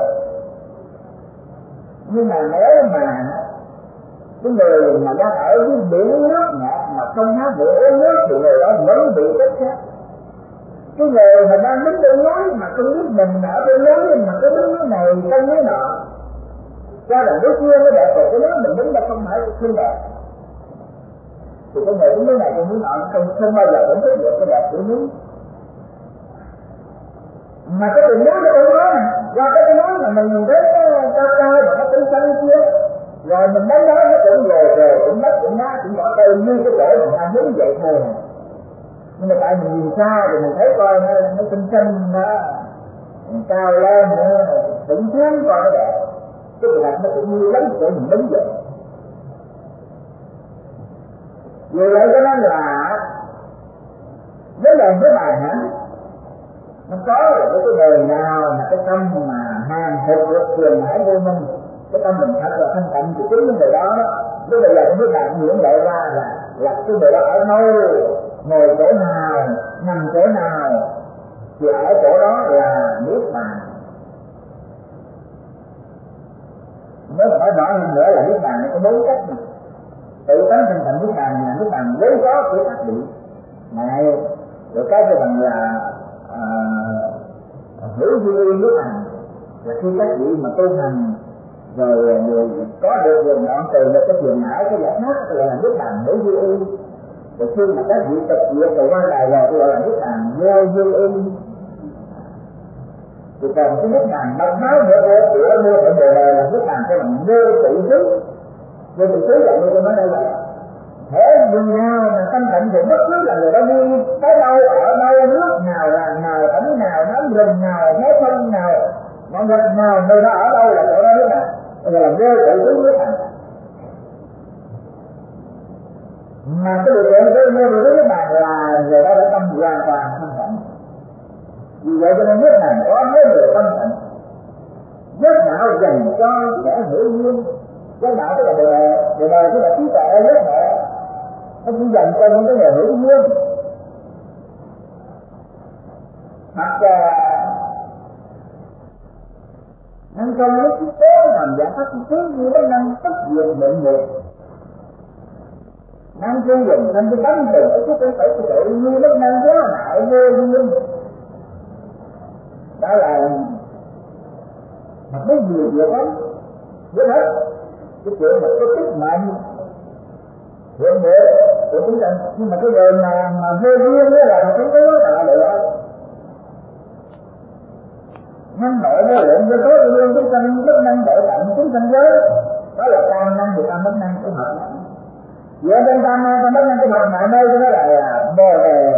Nhưng mà nếu mà cái người mà đang ở dưới biển nước ngọt mà không há bữa uống nước thì người đó vẫn bị chết chết. Cái người mà đang đứng trên núi mà không biết mình ở trên núi mà cái đứng núi này trong núi nọ, cho là núi kia mới đẹp, cái núi mình đứng là không phải xinh đẹp. Thì cái người đứng núi này trong núi nọ không bao giờ cũng thấy được cái đẹp của núi. Mà cái đường núi nó cũng có nè, do cái núi mà mình nhìn thấy cao cao và nó tính xanh kia, rồi mình đánh đó nó cũng rồi cũng mất cũng nát cũng bỏ tay như cái chỗ mình đang đứng vậy thôi. Nhưng mà tại mình nhìn xa thì mình thấy coi nó xinh xinh đó, mình cao lên nữa, cũng thương coi nó đẹp, cái đẹp nó cũng như lấy chỗ mình đứng vậy. Vì vậy cho nên là vấn đề với bài hả? Nó có là cái đời nào mà cái tâm mà hàng hụt được truyền hải vô minh, cái tâm mình thật là thanh tịnh thì chính cái người đó đó. Chứ bây giờ không biết bạn diễn lệ ra là cái người đó ở đâu, ngồi chỗ nào, nằm chỗ nào, thì ở chỗ đó là nước bàn. Nếu mà nói rõ hơn nữa là nước bàn có 4 cách mà. Tự tánh thanh tịnh nước bàn là nước bàn vốn có của các vị này, rồi cái cho bằng là hữu duy nước bàn, là khi các vị mà tu hành rồi người có được đường ngọn từ được cái phiền não cái giải thoát gọi là nước bàn hữu dư y. Rồi khi mà các vị tập luyện rồi qua đời rồi gọi là nước bàn vô dư y. Thì còn cái nước bàn bát tháo nữa của mua thượng bồ đề là nước bàn cái bằng vô tự xứ. Vô tự xứ là như tôi nói đây là thế người nào mà tâm tịnh thì bất cứ là người đó đi tới đâu ở đâu nước nào là nào ấm nào nắm rừng nào thế phân nào ngọn vật nào người đó ở đâu là chỗ đó nước nào là vô tự xứ nước nào. Mà cái điều kiện cái vô tự xứ nước nào là người đó đã tâm hoàn toàn thanh tịnh. Vì vậy cho nên nước này có mấy người tâm tịnh. Giấc đạo dành cho kẻ hữu duyên. Giấc đạo tức là bồ đề tức là trí tuệ giấc đạo. Nó chỉ dành cho những cái người hữu duyên. Hoặc là năng công lúc cái số làm giải pháp cái như nó năng tất diện bệnh nghiệp. Năng tiêu dùng thành cái tấm từ cái chút cái tự như nó năng quá hại vô duyên. Đó là mà cái nhiều việc lắm biết hết cái chuyện mà có tích mạnh hiện nghệ của chúng ta. Nhưng mà cái người mà vô duyên đó là không có lối tạo được năng nội vô lượng vô số duyên chúng sanh bất năng độ tận chúng sanh giới. Đó là tam năng thì tam bất năng của hợp năng. Dựa trên tam năng tam bất năng của hợp mà đây cho nó là bồ đề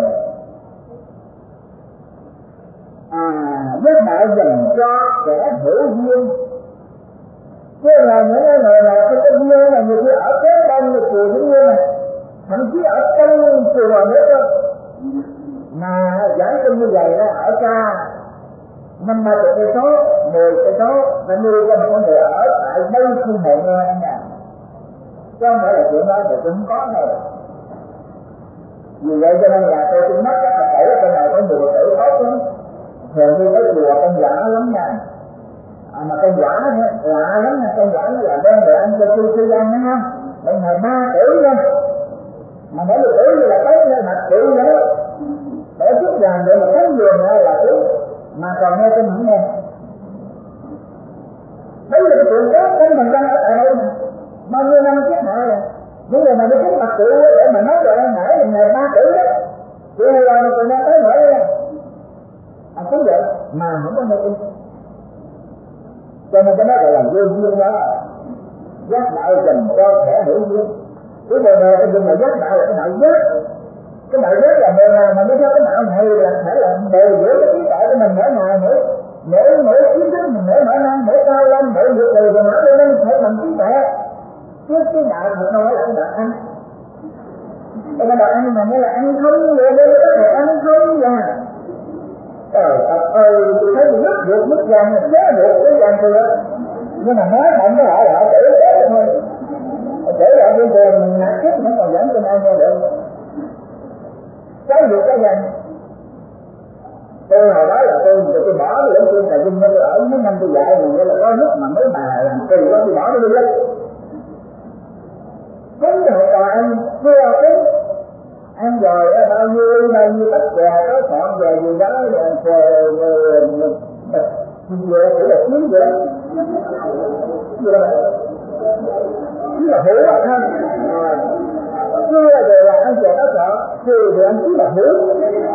giấc đạo dành cho kẻ hữu duyên. Chứ là những người là cái duyên là người kia ở kế bên người chùa Vĩnh Nguyên này, thậm chí ở trong chùa nữa cơ. Mà giảng kinh như vậy đó ở xa 50 cây số, 10 cây số và nuôi cho một con người ở tại đây không hề nghe anh à. Chứ không phải là chuyện đó thì cũng có này. Vì vậy cho nên là tôi cũng mất các Phật tử trên này có nhiều Phật tử tốt lắm. Thường đi tới chùa con giả lắm nha. Mà con giả lạ lắm nha, con giả nó là đem đồ ăn cho sư dân đó ha. Bên ngày 3 tuổi nha. Mà mỗi một tuổi như là tới mặt tuổi nữa. Để chút vàng để mà thấy vườn là tuổi. Mà còn nghe trên những nghe. Đấy là cái chuyện tốt trên phần dân ở tại đây mà. Bao nhiêu năm trước hại à. Những người mà đi trước mặt tuổi để mà nói đồ ăn nãy là ngày 3 tuổi đó. Tuổi này rồi mà còn nghe tới nữa đó. Cũng vậy mà không có nơi in. Cho nên cái đó gọi là vô duyên đó. Giác đạo dành cho kẻ hữu duyên. Cái bồ đề cái duyên là giác đạo là cái đạo giác. Cái đạo giác là bồ đề mà biết sao cái đạo này là phải là bồi dưỡng cái trí tuệ của mình mỗi ngày mỗi kiến thức mình mỗi năng mỗi cao lâm mỗi việc đời rồi mỗi lên phải bằng trí tuệ. Chứ cái đạo thật đâu phải là cái đạo ăn. Cái đạo ăn mà nghĩa là ăn không vậy đây là ăn không là trời ơi, tôi thấy nước ruột nước vàng, xé ruột cái vàng thừa. Nhưng mà nói không có họ kể thôi. Kể lại bên đường mình ngã chết nó còn dẫn cho ai nghe được. Cái ruột cái vàng. Tôi hồi đó là tôi bỏ cái lưỡng tiên Trà Vinh tôi ở mấy năm tôi dạy mình là có lúc mà mấy bà làm kỳ quá tôi bỏ nó đi lên. Cúng cho hội trò ăn, chưa cúng. Ăn rồi bao nhiêu tất gà có chọn về gì đó rồi về chỉ là kiếm vậy đó. Chỉ là hữu bản thân. Chưa rồi là ăn chè có chọn, thì ăn chỉ là hữu.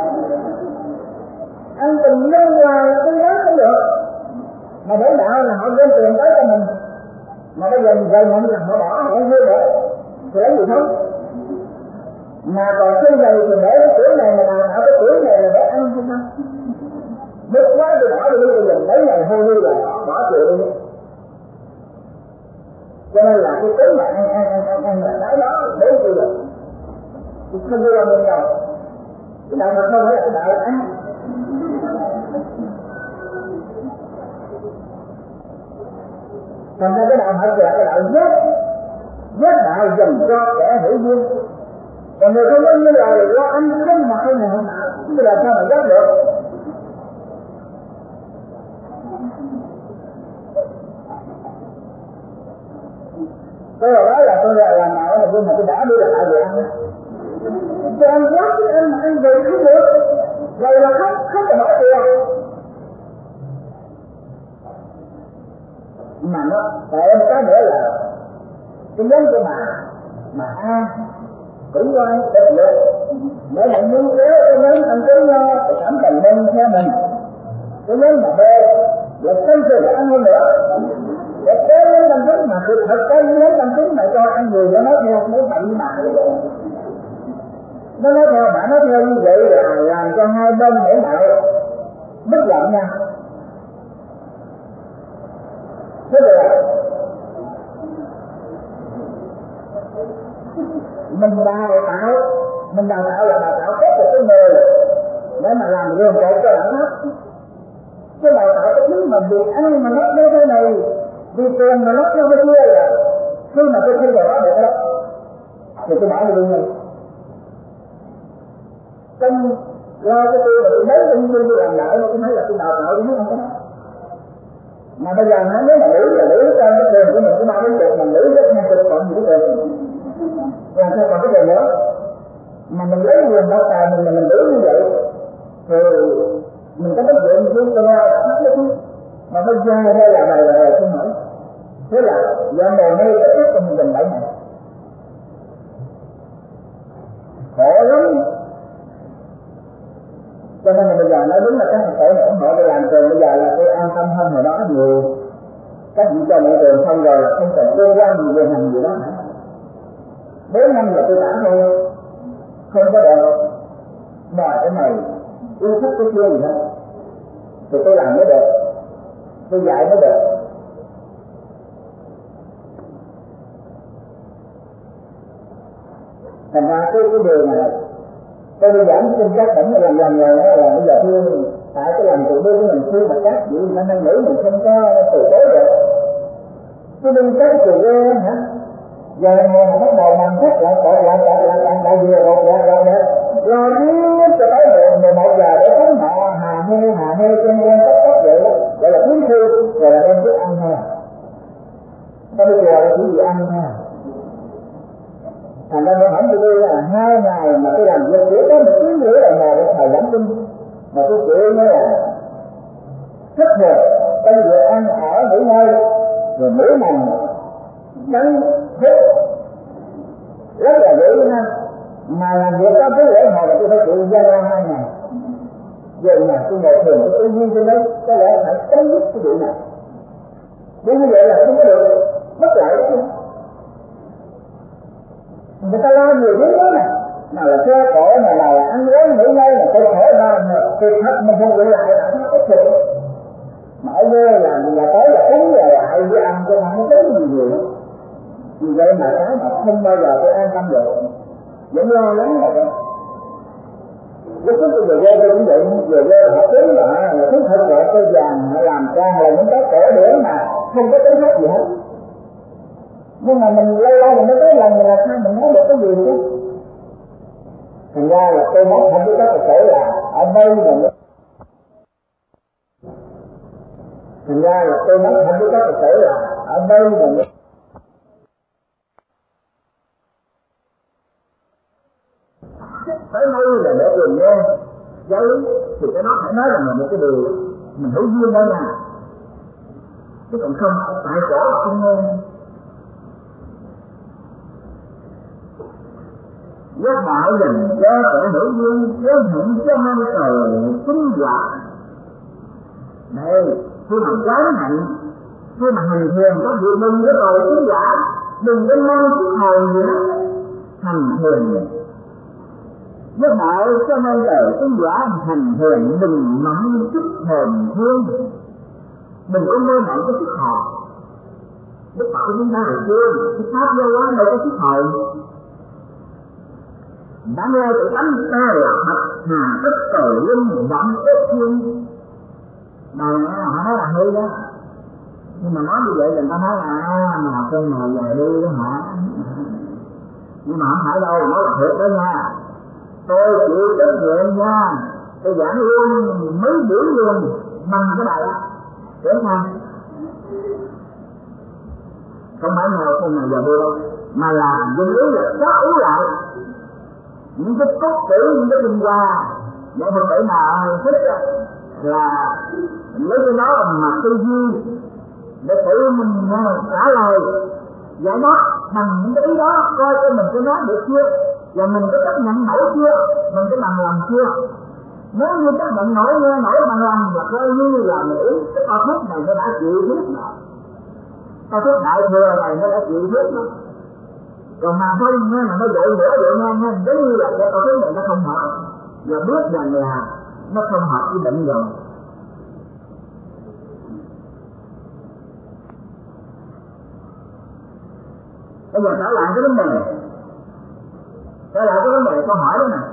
Ăn tình nhân ngoài là cái đó không được. Mà để đạo là họ đem tiền tới cho mình. Mà bây giờ mình về nhận là họ bỏ họ như vậy. Thì lấy gì không? Mà còn khi này thì để cái kiểu này mà nào cái kiểu này là để ăn hay không? Mất quá thì bỏ đi bây giờ mấy ngày hôi như là bỏ chịu đi. Cho nên là cái tính mà ăn là cái đó để gì là không có làm đâu. Cái đạo Phật không phải là cái đạo ăn. Thành ra cái đạo Phật là cái đạo giác đạo dành cho kẻ hữu duyên. Còn người không có như là lo ăn không mà không nào thì là sao mà giác được. Tôi hồi đó là tôi làm nào là nhưng mà tôi đã đi là tại vì ăn. Cho ăn quá chứ ăn mà ăn gì không được. Vậy là không thể bỏ tiền. mà nó tại cái nữa là cái giống của mà A cũng coi đặc biệt để lại muốn kéo cái nhóm ăn cái cái cảm tình lên theo mình, cái nhóm mà B là không thể ăn hơn nữa để kéo nhóm tâm tính mà thực thật cái nhóm tâm tính mà cho ăn người nó nói theo mấy bạn mà nó nói theo bạn nói theo như vậy là làm cho hai bên mỗi đạo bất luận nha. Thế rồi mình đào tạo là đào tạo tốt được cái người để mà làm gương cội cho đẳng cấp, chứ đào tạo cái thứ mà việc ăn mà nó như thế này vì tiền mà nó như thế kia là khi mà tôi thấy rõ được đó thì tôi bảo đi ngay trong lo cái tôi mà tôi lấy cái như tôi làm lại tôi thấy là tôi đào tạo chứ không có đó. Mà bây giờ nói nếu mà nữ cho cái tiền của mình cũng bao nhiêu tiền mà nữ rất nhanh thực còn những cái tiền làm sao còn cái tiền nữa mà mình lấy nguồn bảo tài mình nữ như vậy thì mình có trách nhiệm với tương lai mà bây giờ đây là bài không hỏi thế là do ngày nay tất cả trong mình bảy này khổ lắm. Cho nên là bây giờ nói đúng là các thầy này ủng hộ tôi làm trường bây giờ là tôi an tâm hơn hồi đó nhiều. Các vị cho mẹ trường xong rồi là không cần liên quan gì về hành gì đó hả? 4 năm là tôi đã thôi, không có được đòi cái này yêu thích cái kia gì hết thì tôi làm mới được, tôi dạy mới được. Thành ra cái điều này tôi đi giảng trên các tỉnh làm rồi đó là bây giờ tôi tại cái làm tụi tôi mình khi mà các vị khả năng nữ mình không có từ chối được tôi đi các trường ghê hả giờ ngày mà bắt đầu nằm thức lại lại vừa rồi riết cho tới 11 giờ để cúng họ hà hê trên quen tất vậy đó gọi là kiến thư rồi là đem thức ăn thôi ta bây giờ là chỉ gì ăn thôi. Thành ra tôi hỏi tôi là 2 ngày mà tôi làm việc chỉ có 1 tiếng rưỡi đồng hồ để thầy giảng kinh mà tôi chịu mới là thích rồi công việc ăn ở nghỉ ngơi rồi mỗi ngày đánh thức rất là dữ ha mà làm việc trong cái lễ hội là tôi phải chịu gian ra 2 ngày giờ mà tôi ngồi thường tôi tự nhiên tôi nói có lẽ phải chấm dứt cái chuyện này nếu như vậy là không có được mất lại đó. Người ta lo nhiều thứ đó nè, nào là xe cổ, nào là ăn uống nghỉ ngơi, là tôi khổ ra, thì thật mình không gửi lại là không có chuyện. Mà ở quê là tới là cúng rồi lại với ăn, tôi không có tính gì nhiều. Vì vậy mà cái mà không bao giờ tôi an tâm được, vẫn lo lắng là vậy. Lúc trước tôi về quê tôi cũng vậy, về quê là học tiếng là thứ thật vậy, tôi vàng làm ra là những cái cổ điển mà không có tính hết gì hết. Nhưng mà mình lâu lâu mình mới tới lần mình là sao mình nói được cái gì chứ. Thành ra là tôi nói thật với các Phật tử là ở đây mình thành ra là tôi nói thật với các Phật tử là ở đây mình tới đây là để tìm nghe giấy thì cái đó phải nói là một cái điều mình hữu duyên đó nha, chứ còn không tại chỗ là không nghe. Giác đạo dành cho kẻ hữu duyên chớ hưởng cho hai trời chính quả. Đây, khi mà quán hạnh, khi mà hành thiền có việc mình với tội chính quả, đừng có mong sức hồn gì hết, hành thiền. Giác đạo cho hai trời chính quả, hành thiền đừng mong sức hồn thương, đừng có mơ mộng cái sức hồn. Đức Phật của chúng ta hồi xưa, cái pháp vô quán đâu có sức hồn. Đã nghe tự tánh ta là thật hà tất trời linh vọng tất thiên. Đời họ nói là hư đó, nhưng mà nói như vậy người ta nói là mà học sinh ngồi về đi với họ, nhưng mà không phải đâu, nói là thiệt đó nha. Tôi chịu trách nhiệm nha, tôi giảng luôn mấy buổi luôn bằng cái bài đó, hiểu không? Không phải ngồi không nào giờ đâu, mà là dân ý là góp ý lại những cái cốt tử, những cái tinh hoa để Phật tử nào thích là lấy cái đó mà tư duy để tự mình trả lời giải đáp bằng những cái ý đó, coi cho mình có nói được chưa, và mình có chấp nhận nổi chưa, mình có bằng lòng chưa. Nếu như chấp nhận nổi nghe nổi bằng lòng và coi như là nghĩ cái cao thuyết này nó đã chịu thuyết rồi, cao thuyết đại thừa này nó đã chịu thuyết đó. Còn mà thôi nghe mà nó dội nữa nghe giống như là cái cao thuyết này nó không hợp, và biết rằng là nó không hợp với định rồi. Bây giờ trở lại cái vấn đề, câu hỏi đó nè.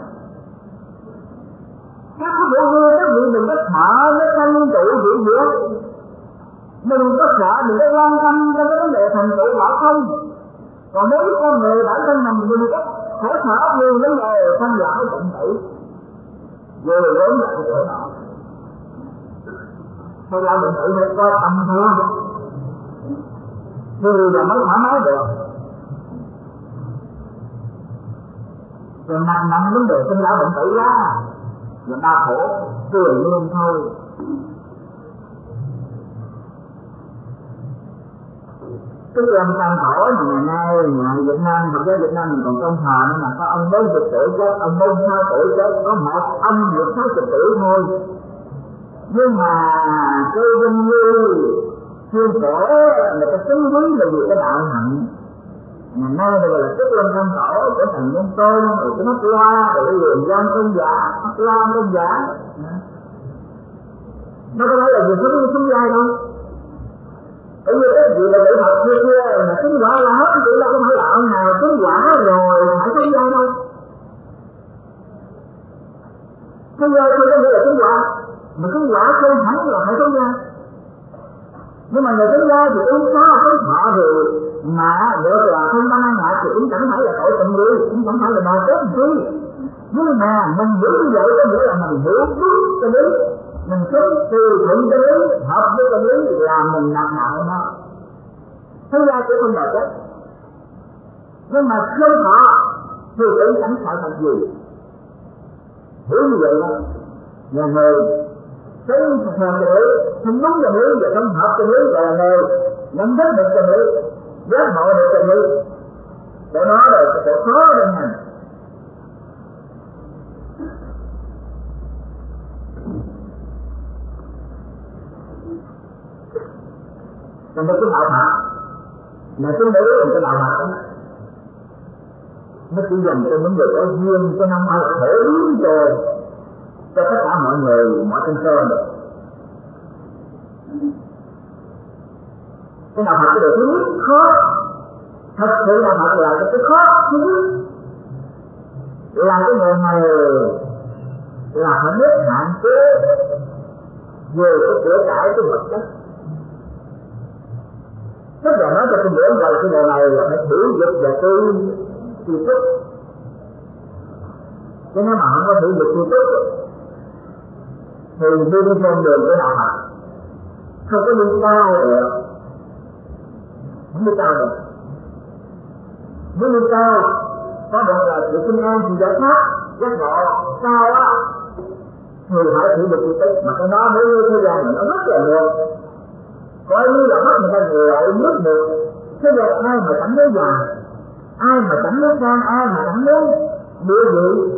Các bộ ngươi các vị đừng có sợ nó thanh trụ dị diệt, đừng có sợ, đừng có quan tâm cho cái vấn đề thành tựu bỏ không. Còn nếu con người bản thân mình đừng có khổ sở nhiều vấn đề thanh lão tịnh tử, vừa lớn là khổ nào. Thôi lão tịnh tử phải coi tâm thương, thì là mới thoải mái được. Rồi nặng vấn đề sinh lão bệnh tử ra, rồi đau khổ cười luôn thôi. Cái ông Tam Thổ ngày nay ngoài Việt Nam, thực ra Việt Nam mình còn công thờ nữa mà, có ông 40 tuổi chết, ông 46 tuổi chết, có một ông được 60 tuổi thôi. Nhưng mà cái vinh như xương cổ người ta xứng quý là vì cái đạo hạnh. Ngày nay đây là chức lên Tam Thổ của thằng Nhân Tôn, rồi cái mắt loa, rồi cái vườn gian tôn giả, mắt loa tôn giả. Nó có phải là việc xứng giai đâu. Bởi vì cái gì là để học kia mà xứng quả là hết, chỉ là không phải là ông nào xứng quả rồi phải xứng giai đâu. Xứng giai không có nghĩa là xứng quả, mà xứng quả không hẳn là phải xứng giai. Nhưng mà người xứng giai thì cũng có cái họ thì mà được là không có năng ngại thì cũng chẳng phải là tội tình gì, cũng chẳng phải là đòi chết gì. Nhưng mà mình hiểu như vậy có nghĩa là mình hiểu đúng cái lý, mình sống từ thuận cái lý, hợp với cái lý là mình nạp đạo nó. Thế ra cũng không đòi chết. Nhưng mà không họ thì cũng chẳng sợ thật gì. Hiểu như vậy đó. Nhà người sống theo cái lý, không đúng cái lý và không hợp cái lý là người nhận thức được cái lý, giác ngộ được cái lý. Để nó rồi sẽ khó lên hành. Còn cái đạo Phật là chúng để ý cái đạo Phật đó, nó chỉ dành cho những người có duyên, cho năm ai khổ biến cho tất cả mọi người, mọi trên sơn được. Cái đạo Phật cái điều thứ nhất khó, thật sự đạo Phật là cái khó thứ nhất là cái người này là phải biết hạn chế về cái cửa cải cái vật chất. Tức là nói cho tôi hiểu rằng cái người này là phải thử dục và tư thức. Chứ nếu mà không có thử dục tư thức thì đi trên đường của đạo Phật không có đi cao được, không đi cao được. Muốn đi cao có được là sự sinh an thì giải thoát giác ngộ cao á thì phải thử dục tư thức, mà cái đó đối với thế gian này nó rất là nhiều. Coi như là mắt người ta người nước được. Thế giờ ai mà chẳng muốn già, ai mà chẳng muốn sang, ai mà chẳng muốn địa vị.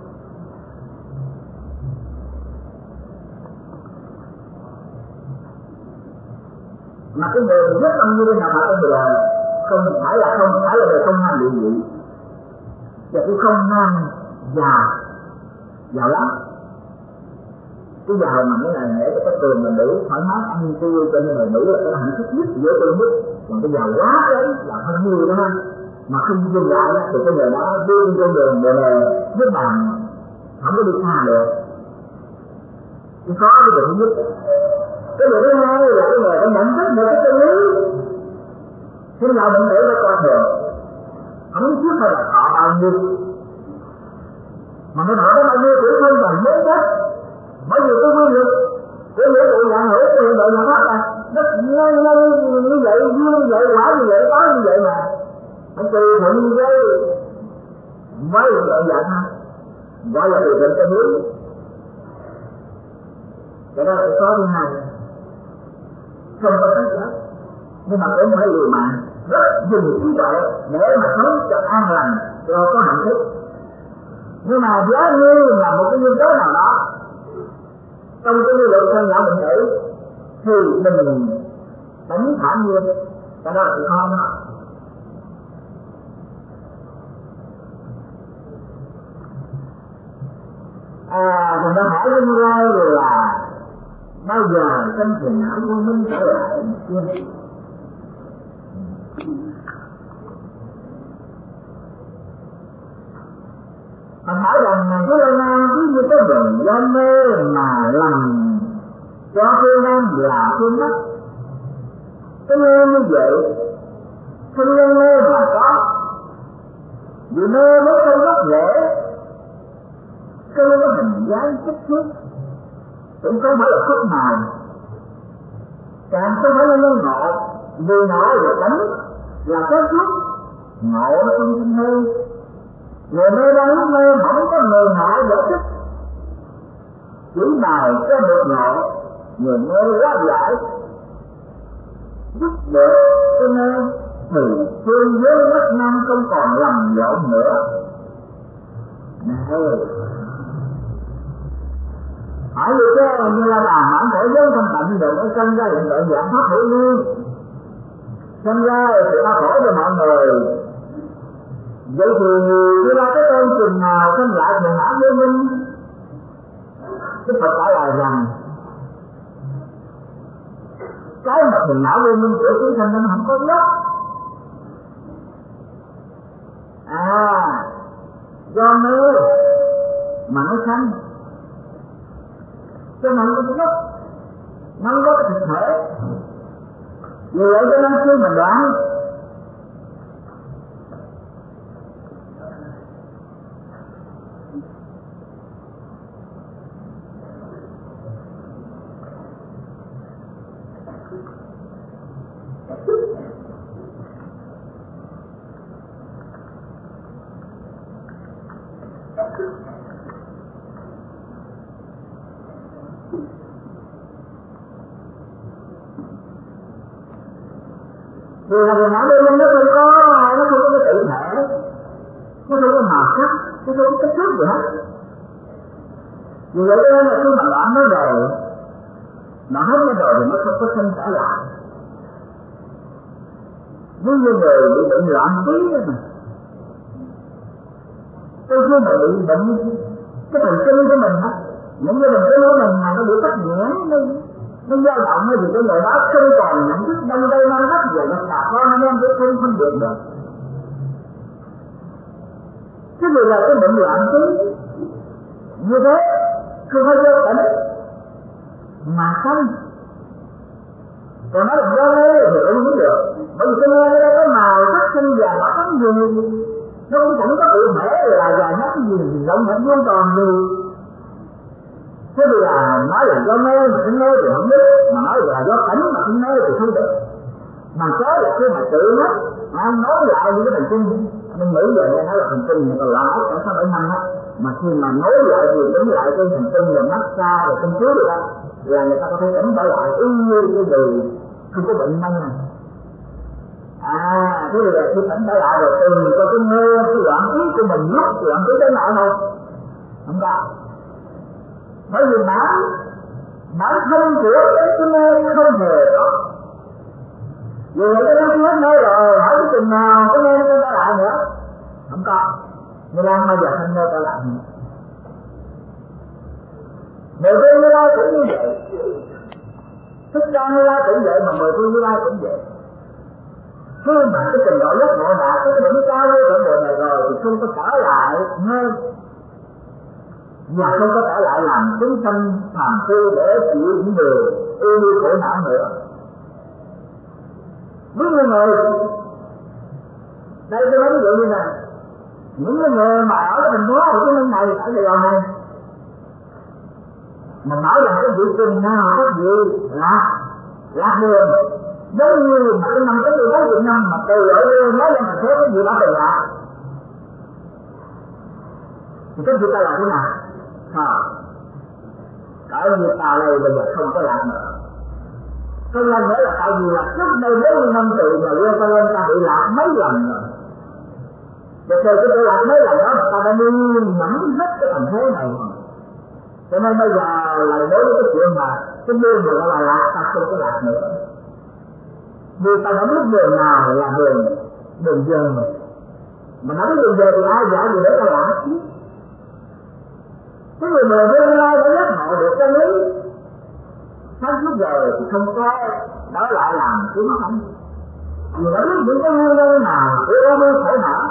Mà cái người rất tâm như thế nào mà cái người không phải là người không ham địa vị, và cũng không ham giàu lắm. Cái giàu mà cái này để cho cái tiền mà nữ thoải mái ăn tiêu cho nên là nữ là cái hạnh phúc nhất giữa tôi nhất. Còn cái giàu quá đấy là không nhiều đó ha, mà không dừng lại đó, thì cái người đó đi trên đường về với bàn không có đi xa được. Cái khó cái điều thứ nhất. Cái điều thứ hai là cái người đã nhận thức được cái chân lý. Thế nào mình để nó coi thường, không biết hay là thọ bao nhiêu, mà nó thọ đó bao nhiêu cũng không bằng nhớ chết. Bởi vì cái quy luật của nghĩa vụ nhà hữu của hiện đại nhà Pháp này nó như vậy, như vậy, quả như vậy, có như vậy mà nó tùy thuận với lợi dạng ha, gọi là tùy thuận cho hướng. Cái đó là có thứ hai, không có tất cả. nhưng mà cũng phải liều mạng rất dùng trí tuệ để mà sống cho an lành, cho có hạnh phúc. Nhưng mà giá như là một cái nguyên tố nào đó trong cái lưu lượng thân nhỏ bệnh tử thì mình đánh thản nhiên, cái đó là sự khó đó. Mình đã hỏi Linh Rai là bao giờ trong phiền não vô minh trở lại chưa? Mình hỏi rằng cái lâu nay cứ như cái bệnh đam mê mà làm cho phương Nam là phương Bắc. Cái mê như vậy, không nhân mê mà có, vì mê mới không rất dễ. Cái hình dáng kích thước cũng không phải là phước nào, càng không phải là nhân ngộ, vì ngộ là đánh là cái phước, ngộ nó không sinh mê. Người mê đang lúc mê không có người ngộ giải thích, chỉ bài có được ngộ, người mê quá giải giúp được cái mê thì phương giới mắt năm không còn lầm lộn nữa. Này hỏi như thế như là bà hỏi thể giới không tận được, nó sinh ra hiện tượng giảm thoát hữu nguyên, sinh ra sự đau khổ cho mọi người. Vậy thì như là cái tên chừng nào sinh lại thì ngã vô minh. Đức Phật trả lời rằng cái mà phiền não vô minh của chúng sanh nó không có gốc. Do mê mà nó sanh, cho nên nó gốc, nó có cái thực thể. Vì vậy cho nên khi mình đoán vì là người não bên nó không có cái tự thể, nó không có màu sắc, nó không có kích thước gì hết. Vì vậy cho nên là khi mà loạn nó rồi, nó hết nó rồi thì nó không có sinh trở lại. Ví như người bị bệnh loạn trí đó mà, đôi khi mà bị bệnh cái thần kinh của mình á, những cái bệnh của mình mà nó bị tắc nghẽn, nó dao động thì cái người đó không còn nhận thức đông đây mang hết về nó cả con anh em cũng không phân biệt được. Cái này là cái bệnh loạn trí như thế, không phải do tỉnh mà sanh. Còn nói là do mê thì không biết được, bởi vì cái mê nó có màu sắc xanh vàng đỏ trắng gì, nó cũng chẳng có cụ thể là dài nhắc cái gì rộng hẳn vuông tròn gì. Thế thì là nói là do mê mà không mê thì không biết, mà nói là do cảnh mà không mê thì không được. Mà có là khi mà tự nó nói lại những cái thần kinh, nhưng Mỹ giờ nghe nói là thần kinh, còn là nói ở 6-7 năm á, mà khi mà nói lại thì đứng lại cái thần kinh rồi massage rồi chăm cứu được á, là người ta có thể tỉnh trở lại y như cái người không có bệnh năng này. Thế thì là khi tỉnh trở lại rồi tìm cho cái mê, cái loạn trí của mình lúc loạn trí tới nào thôi, không có. Bởi vì bản thân của cái mê không hề có. Vì vậy cái nó hết mê rồi, hỏi cái chừng nào cái mê nó trở lại nữa, không có. Như Lan bao giờ không mê trở lại nữa. Mười phương Như Lai cũng như vậy, Thích Ca Như Lai cũng vậy, mà mười phương Như Lai cũng vậy. Khi mà cái trình độ giác ngộ đạt cái đỉnh cao với cỡ bộ này rồi thì không có trở lại mê, và không có trở lại làm chúng sanh phàm phu để chịu những điều yêu khổ não nữa. Với những người đây tôi nói ví dụ như là những người mà ở cái thành phố Hồ Chí Minh này, ở Sài Gòn này, mình nói rằng cái vị trình nào có gì lạc đường, giống như mà cái năm tới 14 Việt Nam mà từ ở đây nói lên thành phố cái gì đó từ lạ, thì cái việc ta làm thế nào? Ở Việt Nam này bây giờ không có lạc nữa. Cho nên nữa là tại vì là trước đây 40 năm từ mà lên ta bị lạc mấy lần rồi. Và từ cái bị lạc mấy lần đó mà ta đã nắm hết cái thành thế này. Cho nên bây giờ là đối với cái chuyện mà cái đường mà gọi là lạc ta không có lạc nữa. Vì ta đã biết đường nào là đường dần rồi. Mà nói đường dần thì ai giải gì để ta lạc chứ. Cái người mời với ai đã giác ngộ được chân lý. Sáng suốt giờ thì không có đó lại làm chúng không. Vì đã biết những cái nguyên nhân nào của ô mê khổ não.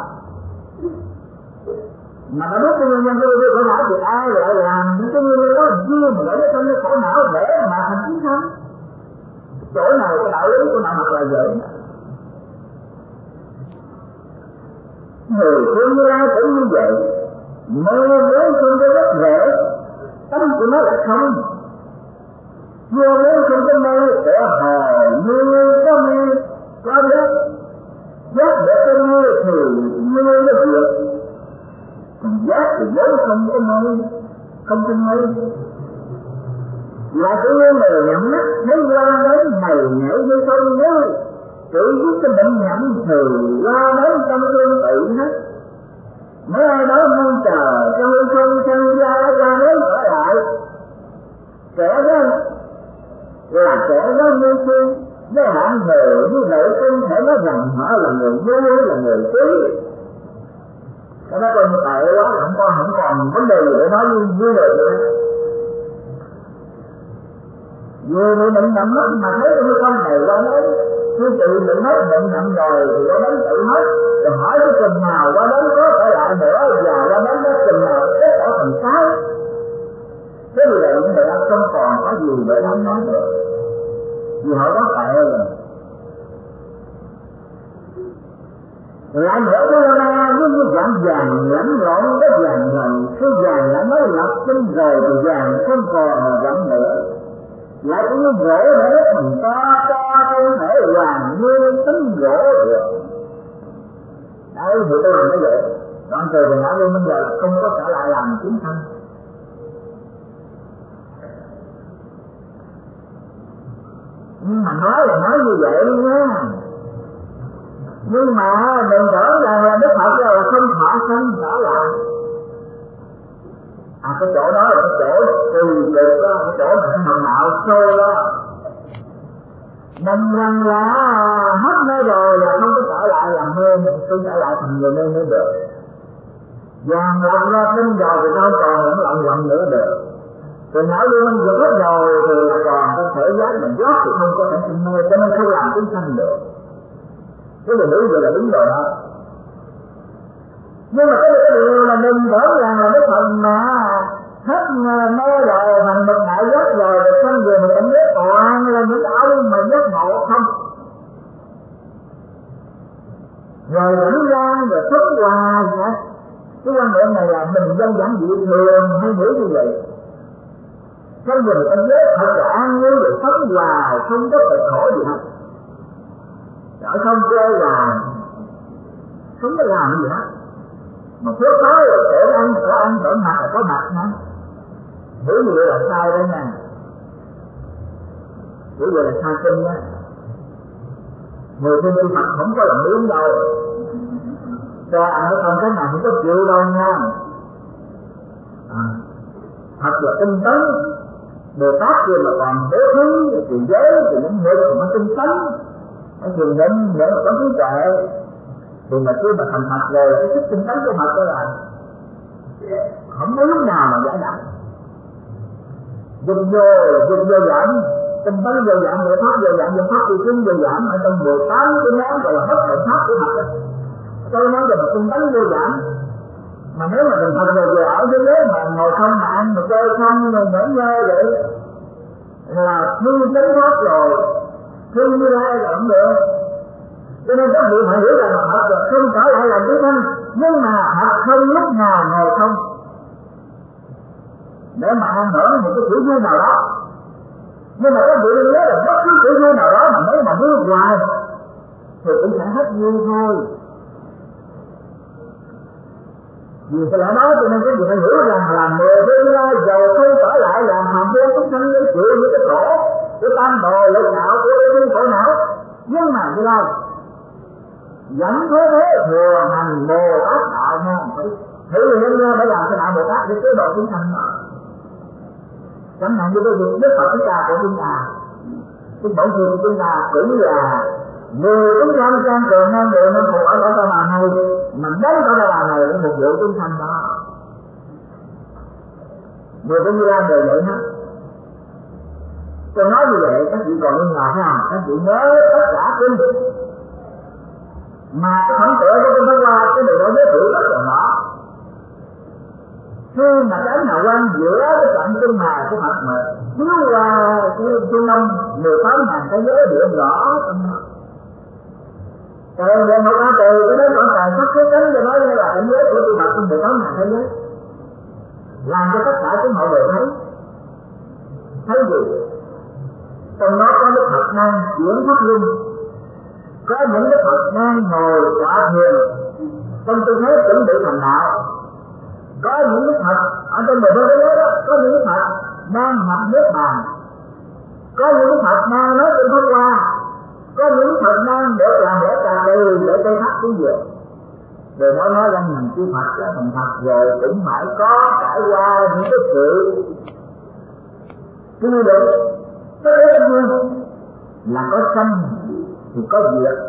Mà đã biết cái nguyên nhân của ô mê khổ não thì ai lại làm những cái nguyên nhân đó riêng mà để trong cái khổ não để mà thành chính thân. Chỗ nào cái đạo lý của đạo Phật là vậy. Người thương Như Lai cũng như vậy. Mơ với thương cái rất rẻ, tâm của nó là không. Vừa muốn không có mê, sẽ hò như có mê, có giác. Giác để có mê thì mê nó vượt. Còn giác thì vốn không có mê, không có mê. Là cái người này nhậm mắt, thấy qua đến mày nhảy như không nhớ. Tự biết cái bệnh nhậm thì qua đến trong tương tự hết. Mấy ai đó mong chờ, trong không sang ra đến trở lại. Kẻ đó là kẻ đó như thương, với hạng người như vậy không thể nói rằng họ là người vui, là người quý. Cái đó còn tệ quá, không còn vấn đề gì để nói như vậy nữa. Vừa bị bệnh nặng mất mà thấy cái con này qua đến, khi chị bị hết bệnh nặng rồi thì qua đến tự hết. Rồi hỏi cái chừng nào qua đến có trở lại nữa, và qua đến cái chừng nào kết quả thành sáu. Thế vì vậy những người ta không còn có gì để nói nữa. Vì họ có tệ rồi. Lại nữa cái ra với cái dạng vàng lẫn lộn cái vàng rồi. Cái vàng đã mới lập trên rồi thì vàng không còn dặm nữa. Lại cũng như gỗ để đất mình to không thể hoàn như tính gỗ được. Đấy thì tôi làm cái vậy. Đoạn từ từ nói luôn bây giờ là không có trở lại làm chính thân. Nhưng mà nói là nói như vậy nha. Nhưng mà mình tưởng là Đức Phật là không thọ sanh trở lại. Cái chỗ đó là cái chỗ từ cực đó, cái chỗ mà cái hầm mạo sôi đó. Đâm răng là hết nơi rồi là không có trở lại làm hơn, tôi trở lại thành người nên mới được. Vàng lòng ra tinh rồi thì không còn lặng lặng nữa được. Rồi nói với mình vượt hết rồi thì là còn có thể giác mình rót thì không có thể sinh mê, cho nên không làm chúng sanh được. Cái điều đúng vậy là đúng rồi đó. Nhưng mà cái điều là mình tưởng rằng là Đức Phật mà hết mê rồi, thành bậc đại giác rồi, rồi xong về mình cảm giác toàn là những ông mà giác ngộ không. Rồi rảnh ra, rồi thức hoài vậy. Cái quan niệm này là mình dân giản dị thường hay nghĩ như vậy. Xong rồi mình cảm giác thật là an vui, rồi sống hoài, không có phải khổ gì hết. Ở không chơi là không có làm gì hết. Mà phước tới rồi để ăn, để mặt là có mặt hả? Hiểu như vậy là sai đó nha. Hiểu vậy là sai kinh đó. Người tin Phật không có làm miếng đâu. Cho ăn cái con cái nào không có chịu đâu nha. Thật là tinh tấn. Bồ Tát kia là còn bố thí, thì giới, thì những người mà tinh tấn. Nó thường định để mà có trí tuệ. Thì mà khi mà thành Phật rồi, cái sức tinh tấn của Phật đó là không có lúc nào mà giải đáp. Dùng vô giảm, tinh tấn vô giảm, vô pháp vô giảm, vô pháp vô chứng vô giảm. Ở trong 18 cái món gọi là bất động pháp của Phật đó. Tôi nói về một tinh tấn vô giảm. Mà nếu mà thành Phật rồi về ở dưới ghế mà ngồi không mà ăn, mà chơi không, rồi nhẫn nhơ vậy là thư chánh pháp rồi, thư như lai là không được. Cho nên các vị phải hiểu rằng Phật là không trở lại làm cái thân, nhưng mà Phật không lúc nào ngồi không để mà ăn hưởng một cái kiểu vui nào đó. Nhưng mà các vị nhớ là bất cứ kiểu vui nào đó mà nếu mà vui hoài thì cũng sẽ hết vui thôi. Vì cái lẽ đó cho nên các vị phải hiểu rằng là người Như Lai giàu không trở lại làm hàm vô chúng sanh để chịu những cái khổ, của tam đồ lục đạo của đi khổ não, nhưng mà Như Lai dẫn thế thừa hành Bồ Tát đạo ha, thử hiện ra để làm cái đạo Bồ Tát để chế độ chúng sanh đó. Chẳng hạn như cái việc Đức Phật chúng ta của chúng ta, cái bổn sư của chúng ta cũng là người chúng ta trang cường hơn người nên phục ở ta làm này, mà đến ta làm này để phục vụ chúng sanh đó. Người cũng như là người vậy hết. Tôi nói như vậy các vị còn nghi ngờ phải không? Các vị nhớ tất cả kinh mà cái phẩm tựa của tôi qua cái điều đó giới thiệu rất là rõ. Khi mà cái ánh hào quang giữa cái trận kinh mài của Phật mà chiếu qua cái trung đông 18.000 cái giới địa rõ trong đó. Trời ơi, một A Tỳ cái đó rõ ràng sắc cái cánh cho nói là cảnh giới của tôi Phật trong 18.000 cái giới, làm cho tất cả chúng họ đều thấy gì? Trong đó có Đức Phật đang chuyển pháp luân, có những Đức Phật đang ngồi tọa thiền trong tư thế chuẩn bị thành đạo, có những Đức Phật ở trong bề thế giới đó, có những Đức Phật đang nhập niết bàn, có những Đức Phật đang nói chuyện pháp hoa, có những Đức Phật đang để làm lễ trà từ để cây thắp cúng dường. Rồi nói rằng mình chư Phật là thành Phật rồi cũng phải có trải qua những cái sự quy định. Tất nhiên là có sanh thì có diệt,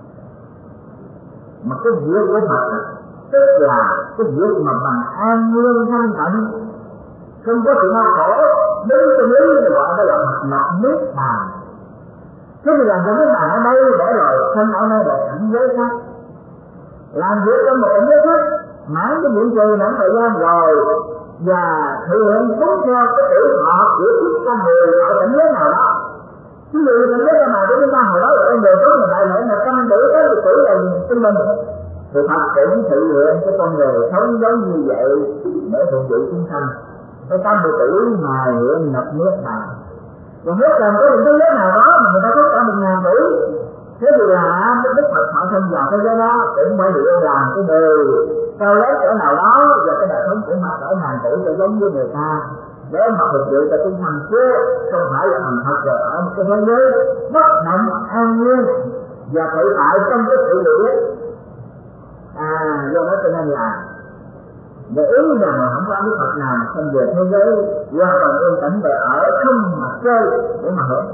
mà cái diệt của Phật tức là cái diệt mà bằng an nhiên thanh tịnh, không có sự đau khổ, đứng trong lý thì gọi đó là Phật lập niết bàn. Thế thì làm cho niết bàn ở đây để rồi sanh ở nơi để cảnh giới khác, làm việc trong một cảnh giới khác, mãn cái nhiệm kỳ mãn thời gian rồi và thực hiện đúng theo cái tử thọ của chính con người ở cảnh giới nào đó. Ví dụ cảnh giới nào của chúng ta hồi đó là con người sống là đại lễ là trăm tử cái lịch sử là trung bình, thì Phật cũng thực hiện cái con người sống giống như vậy để phục vụ chúng sanh. Cái 80 tuổi mà hiện nhập niết bàn, còn nếu cần có một thế giới nào đó mà người ta có cả 1.000 tuổi, thế thì là Đức Phật họ sinh vào thế giới đó cũng phải hiểu làm cái người cao lớn cỡ nào đó và cái đời sống của họ cỡ ngàn tuổi cho giống với người ta để mà phục vụ cho chúng sanh, chứ không phải là thành thật rồi ở một cái thế giới bất động an nhiên và tự tại trong cái sự hiểu biết. Do đó cho nên là để ý rằng không có Đức Phật nào không về thế giới hoàn toàn yên tĩnh về ở không mà chơi để mà hưởng.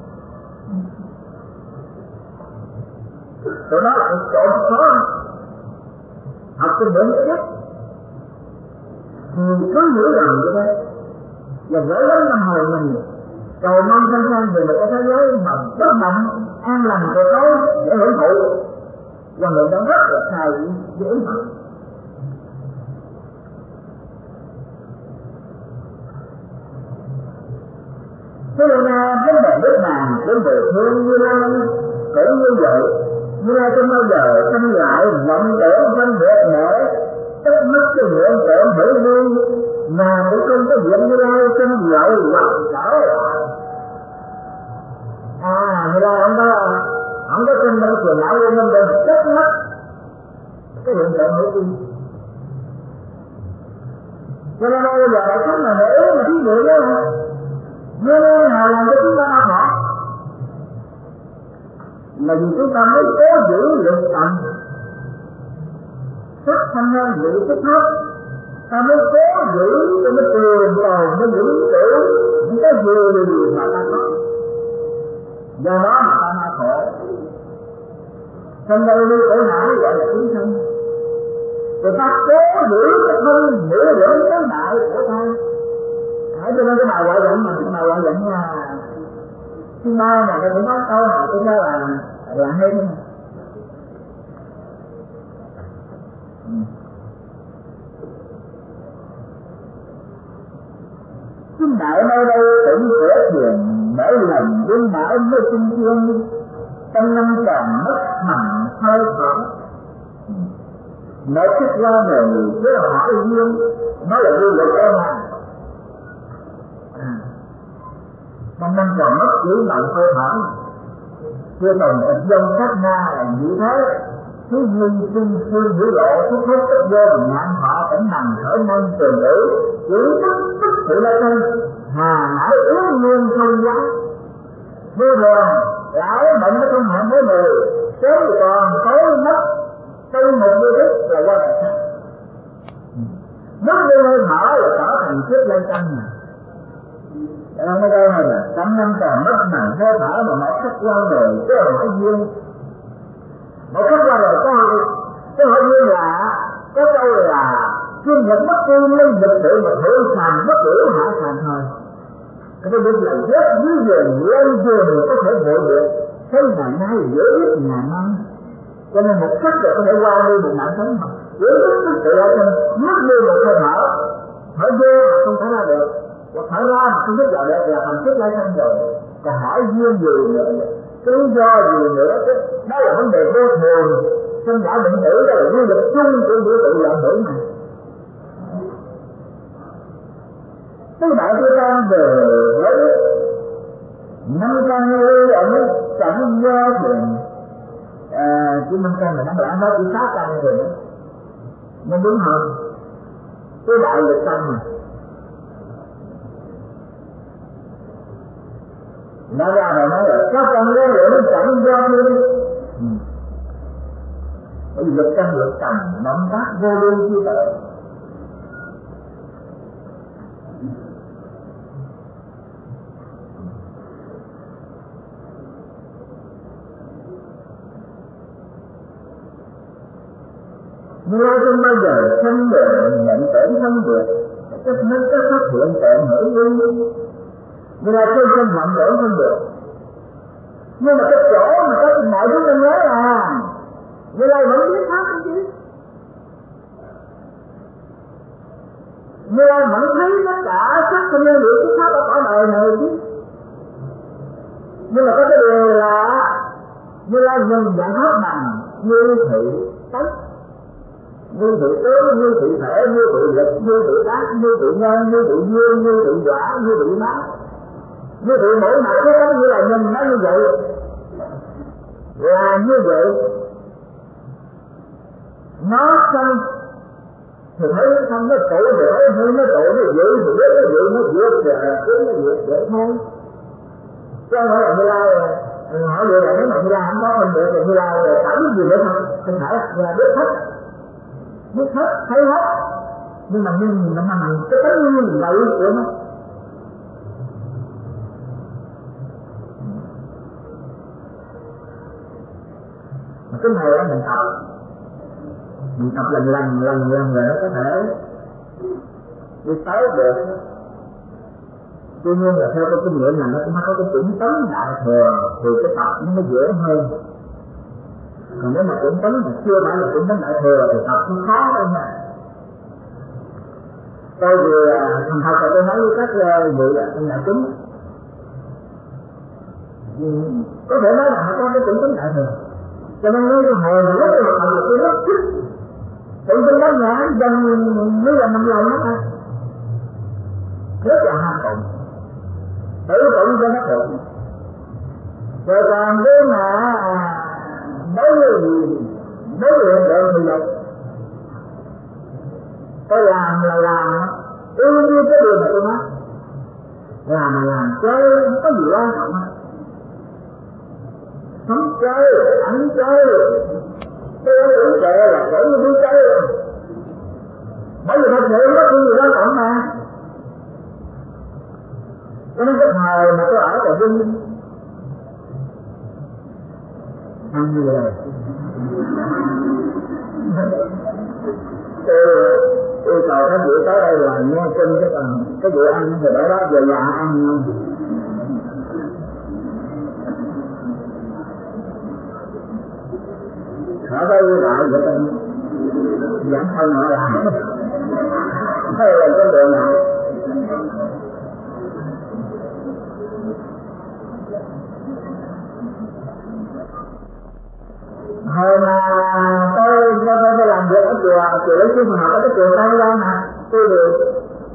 Rồi đó là cái chỗ khó học sinh đến nhất thì cứ hiểu rằng như thế và gửi đến tâm hồn mình cầu mong sanh sanh về một cái thế giới mà bất động an lành tuyệt đối để hưởng thụ, và người đó rất là sai với ý Phật. Thế nên vấn đề nước bàn vấn đề thương Như Lai cũng như vậy. Như Lai không bao giờ sanh lại vọng tưởng phân biệt để tất mất cái hiện tượng hữu vi, mà cũng không có việc Như Lai sanh lợi hoặc trở lại. Như Lai không có sanh trong trường lão liên minh để tất mất cái hiện tượng hữu vi. Cho nên bây giờ đại chúng là để mà thí dụ đó là nguyên nhân nào làm cho chúng ta đau khổ, là vì chúng ta mới cố giữ lực tận sắc thanh hơn vị thức thấp, ta mới cố giữ cho nó trường tồn nó vững cửu những cái gì mà ta có, do đó mà ta đau khổ. Thành ra đi khổ não gọi là chúng sanh, rồi ta cố giữ cái thân giữ dưỡng cái đại của ta. Cho nên cái bài gọi giận mà cái bài gọi giận là thứ ba mà tôi cũng nói câu nào tôi nói là hay thôi. Chúng đại nơi đây cũng sửa thiền bởi lần đương bảo với sinh thương trong năm tròn mất mạnh hơi thở. Một chiếc ra người với hỏi duyên nó là duyên lực em à. Trong năm tròn mất chỉ bằng hơi thở, chưa còn ít dân sát na là như thế. Thứ nguyên sinh phương hữu lộ thúc thúc tất vô ngạn họ tỉnh bằng thở năng trường ngữ chỉ tức tức sự la thân hà nãy yếu nguyên không giá. vui buồn lão bệnh nó không hẹn với người, sớm thì còn tối mất tu một vô thức là qua đời khác. Mất đi hơi thở là trở thành kiếp lây căn này. Cho nên mới đây này là trăm năm còn mất nằm hơi thở mà mỗi khách qua đời chứ không phải duyên. Mỗi khách qua đời có hỏi duyên là có câu là chuyên nhật bất tương linh dịch tự mà thượng phàm bất biểu hạ phàm thôi. Cái đó biết là rất dưới giường lên giường có thể vội được, thấy ngày nay dễ biết ngày mai. Cho nên một khắc là có thể qua đi một mạng sống mà dễ biết tự ở trên mất đi một hơi thở, thở vô mà không thở ra được, hoặc thở ra mà không biết vào được là thành kiếp lai thân rồi. Còn hỏi duyên gì nữa, cái lý do gì nữa, đó là vấn đề vô thường. Sinh lão bệnh tử đó là quy luật chung của vũ trụ loạn hưởng này. Các bạn tôi đang về với năm căn lưu ẩn chẳng do thuyền chứ năm căn là năm đã nói chỉ 6 căn rồi nữa, nên đúng không? Cái đại lực căn mà nó ra rồi nói là các căn lưu ẩn chẳng do thuyền. Bởi vì lực căn lực tầm động tác vô lưu như vậy. Như lai không bao giờ phân biệt nhận tưởng phân biệt, cách nó có phát hiện tận hữu vi. Như lai không vọng tưởng phân biệt. Nhưng mà cái chỗ mà có mọi thứ nên nói là Như lai vẫn biết pháp chứ. Như lai vẫn thấy tất cả sắc thân nhân liệu của pháp ở cõi đời này chứ. Nhưng mà có cái điều là Như lai nhìn dạng pháp bằng như thị tánh, như thị tướng, như thị thể, như thị lực, như thị ác, như thị nhân, như thị duyên, như thị quả, như thị má, như thị mỗi mặt cái tánh như là nhìn nó như vậy, là như vậy. Nó xong thì thấy nó xong nó tụ thì thấy hơi nó tụ nó dự thì biết nó dự nó vượt thì cứ nó vượt vậy thôi. Chứ không phải là Như lai hỏi vậy là nếu mà Như lai không có phân biệt thì Như lai cảm biết gì nữa không? Không phải là biết hết, thấy hết. Nhưng mà nhìn nó bằng cái tánh như vậy của nó. Mà cái này là mình tập lần rồi nó có thể đi tới được. Tuy nhiên là theo cái kinh nghiệm là nó cũng có cái chuẩn tấn đại thừa thì cái tập nó mới dễ hơn. Còn nếu mà chuẩn tấn mà chưa phải là chuẩn tấn đại thừa thì tập nó khó hơn nha. Tôi vừa thành thật là tôi nói với các vị anh đại chúng, có thể nói là họ có cái chuẩn tấn đại thừa. Cho nên nói cái hồi mà rất là học tôi rất thích. Tự nhiên đó nhã dần như là nằm lòng đó thôi. Rất là ham tụng, tự tụng cho nó tụng. Rồi còn cái mà đối với hiện tượng thì vậy. Tôi làm là làm, ưu như cái điều mà tôi nói. Làm là làm chơi, không có gì quan trọng hết. Sống chơi, ăn chơi, tôi tưởng kệ là tưởng như đi chơi rồi. Bởi vì thật sự có chuyện gì quan trọng mà. Cho nên cái thời mà tôi ở tại Vinh ăn như vậy tôi yêu cầu các vị tới đây là nghe kinh cái vụ ăn thì để đó về nhà ăn nhau. Ở đây lại vậy tôi giảng thân họ làm hay là cái đường nào hồi mà tôi làm việc ở chùa lấy chim học ở cái trường Tây Lan nè, tôi được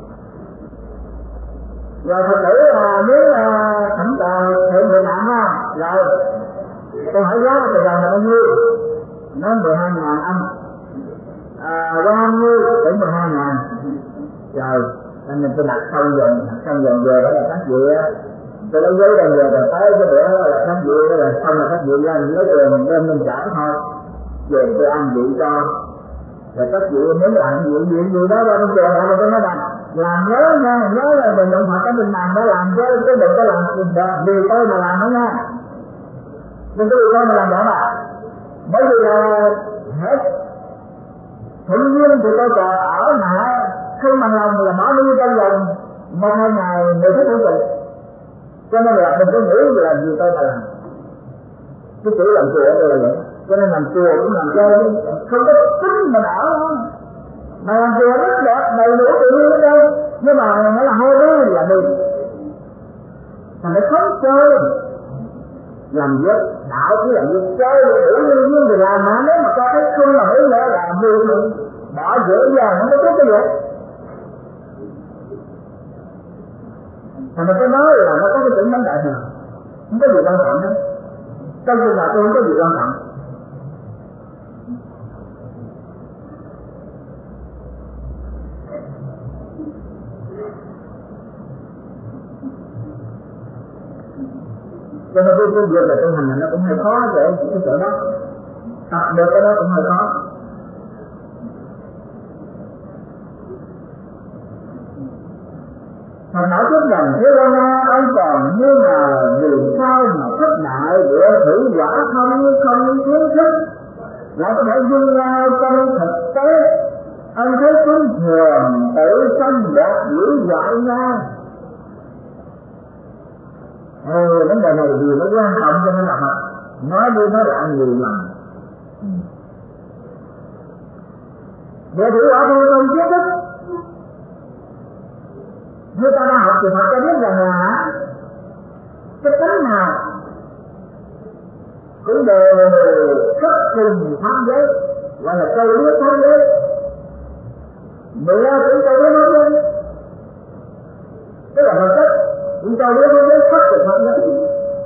rồi thật tử là nếu thỉnh thiện nguyện nặng không rồi tôi hỏi giá Sài Gòn là bao nhiêu, nó 12.000 anh qua 20 đến 12.000 rồi anh mình tôi đặt xong dần về đó là các vị Tôi lấy giấy đem về rồi tới cái bữa là khách dự rồi xong rồi khách dự lên lấy tiền đem lên trả thôi, về tôi ăn vị cho rồi các vị muốn làm gì đó ra bên chùa lại tôi nói rằng làm nhớ nha, nhớ là mình động Phật cái mình làm đó làm chứ cái đừng có làm vì tôi mà làm đó nha, đừng có vì tôi mà làm đó mà, bởi vì là hết thuận nhiên thì tôi còn ở mà không bằng lòng là bỏ đi trong vòng 1-2 ngày người thích hữu tình, cho nên là đừng có nghĩ là vì tôi mà làm, cái chữ làm chùa tôi là vậy. Cho nên làm chùa cũng làm cho không có tính mình ở đó. Mà làm chùa rất đẹp, đầy đủ tự nhiên ở đâu. Nhưng mà nó là hôi đó là mình. Thành phải không chơi. Làm việc, đạo cứ làm việc chơi, đủ nhiên thì làm mà nếu mà có thấy không là mấy nữa là mình bỏ dễ dàng không có chút cái gì. Thành ra tôi nói là nó có cái chữ vấn đại nào. Không có gì quan trọng hết. Trong trường hợp tôi không có gì quan trọng. Cho nên cái việc là tu hành này nó cũng hơi khó để cái chỗ đó tập được cái đó cũng hơi khó. Thầy nói trước rằng thế ra ông còn như là vì sao mà thất đại địa thủy quả không khuyến khích lại có thể dung lao trong thực tế. Anh thấy chúng thường tự sanh đạt dữ dội ra. Vấn đề này vì nó quan trọng cho nên là nói đi nói lại nhiều lần. Địa thủy quả không kiến thức. Như ta đã học thì Phật cho biết rằng là cái tính nào cũng đều khất cùng pháp giới, gọi là câu biết pháp giới. Mười ra cũng câu biết pháp giới, tức là Phật chất cũng câu biết pháp giới khất cùng pháp giới.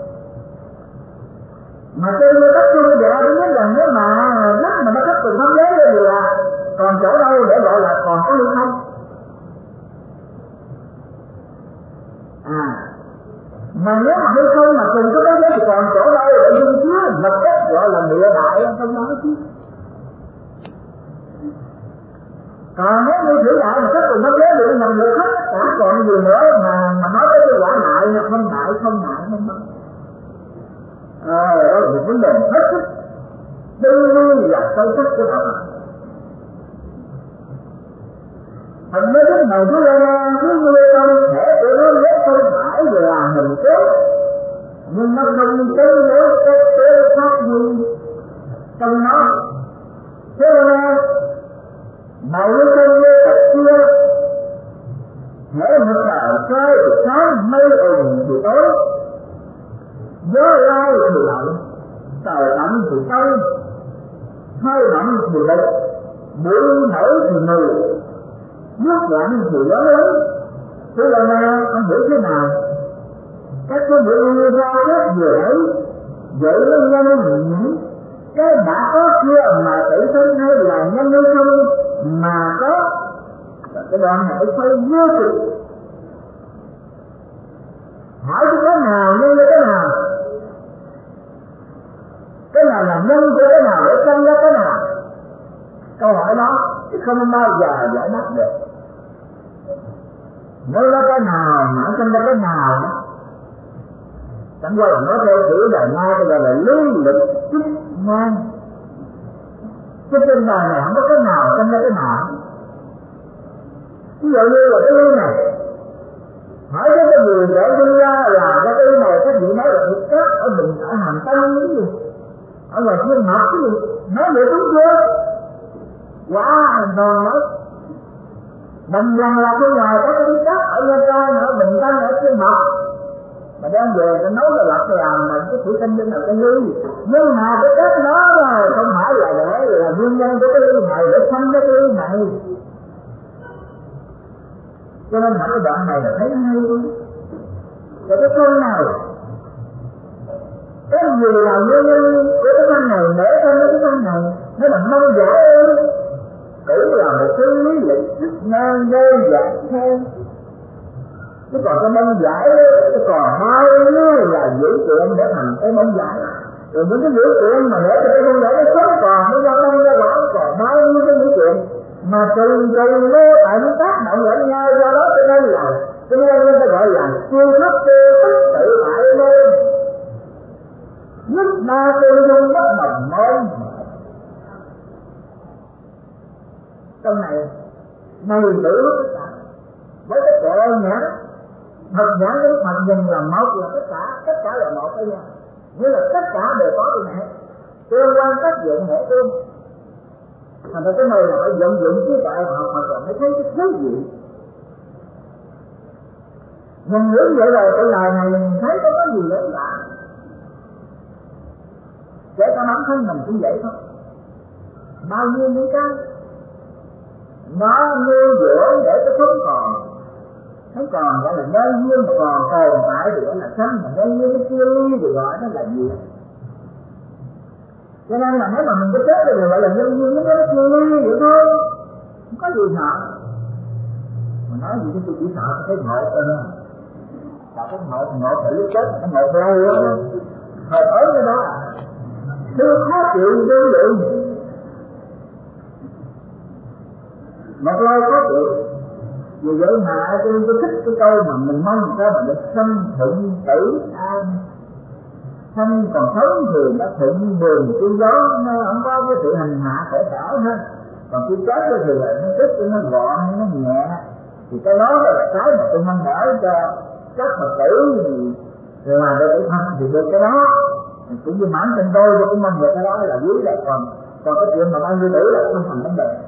Mà trên như tất chung thì ta cũng biết rằng nếu mà đất mà nó khất cùng pháp giới thì là còn chỗ đâu để gọi là còn có lưu thông. Mà nếu mà hay không mà cùng có cái giới thì còn chỗ đâu để dung chứa vật chất gọi là địa đại trong đó chứ. Còn nếu như thủy đại mà tất cùng nó giới thì nó nằm được hết cả còn gì nữa mà nói tới cái quả đại không mất. Đó là một vấn đề hết sức tư duy và sâu sắc của đạo Phật. Thành mấy cái này cứ lên cứ nuôi con thể tụi nó rất không phải là hình tốt, nhưng nó không tới lối tế pháp như trong nó. Thế nên màu nó không như thật xưa, thể một đạo trai thì sáng mây ồn thì tối, gió lai thì lạnh, trời ẩm thì sâu, hơi mặn thì lệch, bụi nổi thì mù, nước lạnh thì lớn lắm. Thế là không hiểu thế nào các cái bữa ra rất dễ vậy nó nhân cái đã có kia mà tự thân hay là nhân hay không mà có cái đoạn này phải vô cực. Hỏi cái nào nhân với cái nào là nhân của cái nào để sanh ra cái nào. Câu hỏi đó không bao giờ giải đáp được. Nói ra cái nào mà sanh ra cái nào đó. Chẳng qua là nói theo kiểu đời nay cái gọi là lý lịch chức ngang. Chứ trên đời này không có cái nào sanh ra cái nào. Ví dụ như là cái lý này, hỏi cái người để đi ra là cái lý này các vị nói là thực chất ở mình ở Hàm Tân cái gì, ở ngoài Thiên Học cái gì, nói vậy đúng chưa? Quá hoàn nói. Đồng rằng là cái ngoài có cái chất ở Nha Trang, ở Bình Tân, ở Thiên Học mà đem về nó nấu là lọc làm mà cái thủy tinh là cái ly. Nhưng mà cái chất đó là không phải là để là nguyên nhân của cái ly này để sanh cái ly này. Cho nên cái đoạn này là thấy hay luôn. Rồi cái con nào cái gì là nguyên nhân của cái con này để sanh cái con này, nó là mong giả ơn. Cũng là một cái lý lịch rất ngang dây dạc theo. Chứ còn cái môn giải chứ còn bao nhiêu là dữ kiện để thành cái môn giải. Rồi những cái dữ kiện mà để cho cái môn giải nó sống còn nó ra đông ra quả còn bao nhiêu cái dữ kiện mà trừ vô tận tác động lẫn nhau, do đó cho nên là cho nên người ta gọi là chiêu thức tiêu thức tự tại luôn. Nhất ma tiêu dung bất mầm môn. Trong này tử tất cả với cái tuệ nhãn, thật nhãn cái Phật nhìn là một là tất cả là một thôi nha, nghĩa là tất cả đều có trong hệ tương quan tác dụng hệ tương. Thành ra cái này là phải vận dụng trí tuệ học Phật mới thấy cái thứ gì. Mình nghĩ vậy rồi cái lời này mình thấy có gì lớn lạ. Kể cả bản thân mình cũng vậy thôi. Bao nhiêu những cái nó nuôi dưỡng để cái sống còn gọi là nhân duyên, mà còn tồn tại thì gọi là sanh, mà nhân duyên cái chia ly thì gọi nó là gì. Cho nên là nếu mà mình có chết thì gọi là nhân duyên, nó chia ly vậy thôi, không có gì sợ. Mà nói gì tôi chỉ sợ cái ngộ thôi đó. Sợ cái ngộ thì lúc chết cái ngộ lâu lắm, thời ớn cái đó thứ khó chịu như vậy. Một lâu khó chịu. Vì vậy mà tôi thích cái câu mà mình mong sao mà được sanh thuận tử an. Sanh còn sống thì nó thuận đường tương gió, nó không có cái sự hành hạ khổ sở hết. Còn khi chết thì là nó thích, nó gọn, nó nhẹ. Thì cái đó là cái mà tôi mong mỏi cho các Phật tử làm được cái thân thì được cái đó. Cũng như bản thân tôi cũng mong được cái đó là dưới lại, còn cái chuyện mà bao nhiêu tử là không thành vấn đề.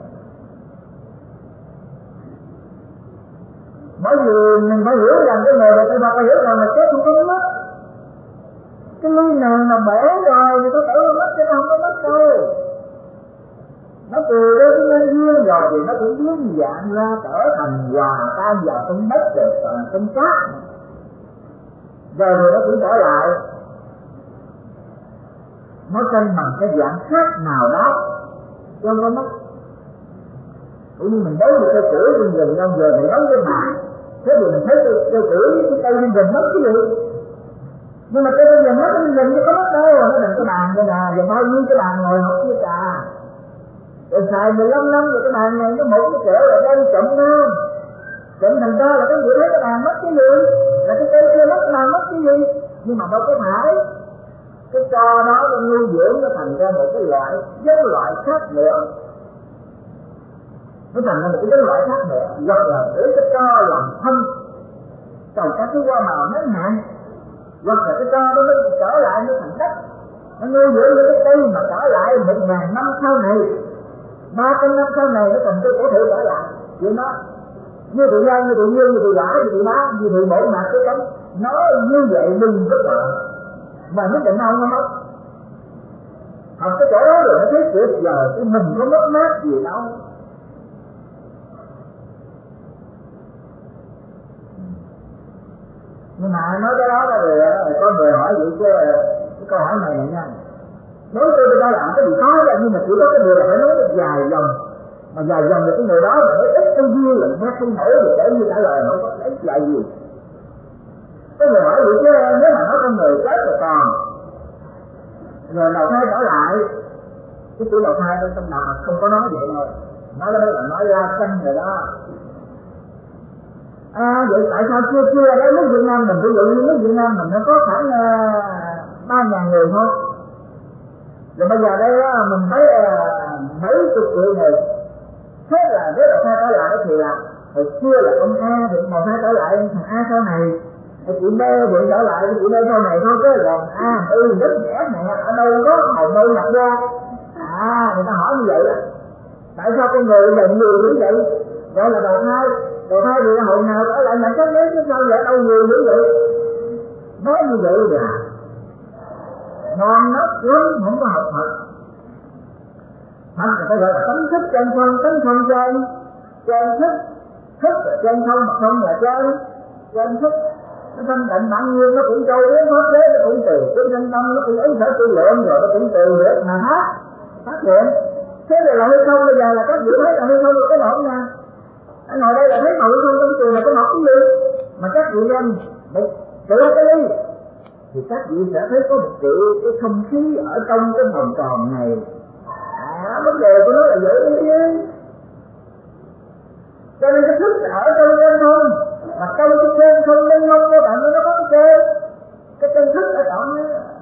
Bởi vì mình phải hiểu rằng cái người này phải hiểu rằng là chết không có mất. Cái ly này mà bể rồi thì có thể nó mất, chứ nó không có mất đâu. Nó từ đây cái nhân duyên rồi thì nó cũng biến dạng ra trở thành hòa tan vào trong đất rồi trong cát. Rồi thì nó cũng trở lại. Nó tranh bằng cái dạng khác nào đó chứ không có mất. Cũng như mình đấu một cây củi trên rừng trong giờ thì đấu với mạng. Thế thì mình thấy cây củi cái cây trên rừng mất cái gì. Nhưng mà cây trên rừng mất, cái rừng chứ có mất đâu. Nó đừng có bàn đây nè, giờ bao nhiêu cái bàn ngồi học với trà. Rồi xài 15 năm rồi cái bàn này nó một cái chỗ là đang chậm hơn. Chậm thành ra là cái người thấy cái bàn mất cái gì. Là cái cây kia mất, cái bàn mất cái gì. Nhưng mà đâu có phải. Cái cho nó nuôi dưỡng nó thành ra một cái giống loại khác nữa. Nó thành ra một cái loại khác nữa, hoặc là để cái cho làm thân trồng các cái hoa màu ngắn hạn, hoặc là cái cho nó trở lại nó thành đất, nó nuôi dưỡng những cái cây mà trở lại 1000 năm sau này, 300 năm sau này nó thành cái cổ thụ trở lại. Vậy nó như tự nhiên, như tự nhiên, như tự giả, như tự má, như tự bộ mặt cái cánh, nó như vậy đừng có sợ, mà nhất định không nó mất. Học cái chỗ đó rồi nó thấy tuyệt vời, cái mình có mất mát gì đâu. Nhưng mà nói cái đó là rồi có người hỏi vậy chứ cái câu hỏi này nha. Nói tôi ta làm cái gì khó vậy, nhưng mà chỉ có cái người là phải nói được dài dòng. Mà dài dòng thì cái người đó mà nói ít cái duyên là nghe không nổi được để như trả lời không có ít lại gì. Cái người hỏi vậy chứ nếu mà nói con người chết rồi còn rồi đầu thai trở lại, cái tuổi đầu thai trong tâm đạo không có nói vậy thôi. Nói cái đó là nói la xanh rồi đó. Vậy tại sao chưa đấy nước Việt Nam mình, ví dụ như nước Việt Nam mình nó có khoảng 3.000 người thôi. Rồi bây giờ đây mình thấy mấy chục triệu người. Thế là nếu đầu thai trở lại thì là hồi xưa là ông A thì đầu thai trở lại thằng A sau này, chị B thì trở lại chị B sau này thôi, cái là rất dễ mẹ ở đâu có hầu đâu nhập ra. Người ta hỏi như vậy á, tại sao con người là nhiều như vậy, gọi là đầu thai thì hồi nào trở lại nhận cách đấy chứ sao vậy, đâu nhiều như vậy. Nói như vậy là non nớt lắm, không có học Phật. Phật người ta gọi là tánh thức chân thân, tánh thân chân thức, thức là chân thân mà không là chân thức. Nó thanh tịnh bản nhiên, nó cũng trâu đến pháp thế, nó cũng từ cái chân tâm, nó cũng ứng sở tư lượng rồi, nó cũng từ được mà phát hiện. Thế là hay không, bây giờ là các vị thấy là hay không được cái nổi nha. Anh ngồi đây là thấy màu hư không trong trường là có một cái gì. mà các vị đem tự cái ly thì các vị sẽ thấy có một cái không khí ở trong cái vòng tròn này. Vấn đề của nó là vậy chứ. Cho nên cái thức ở trong chân không, mà trong cái chân không mênh mông của bạn nó có cái chân thức ở trong đó.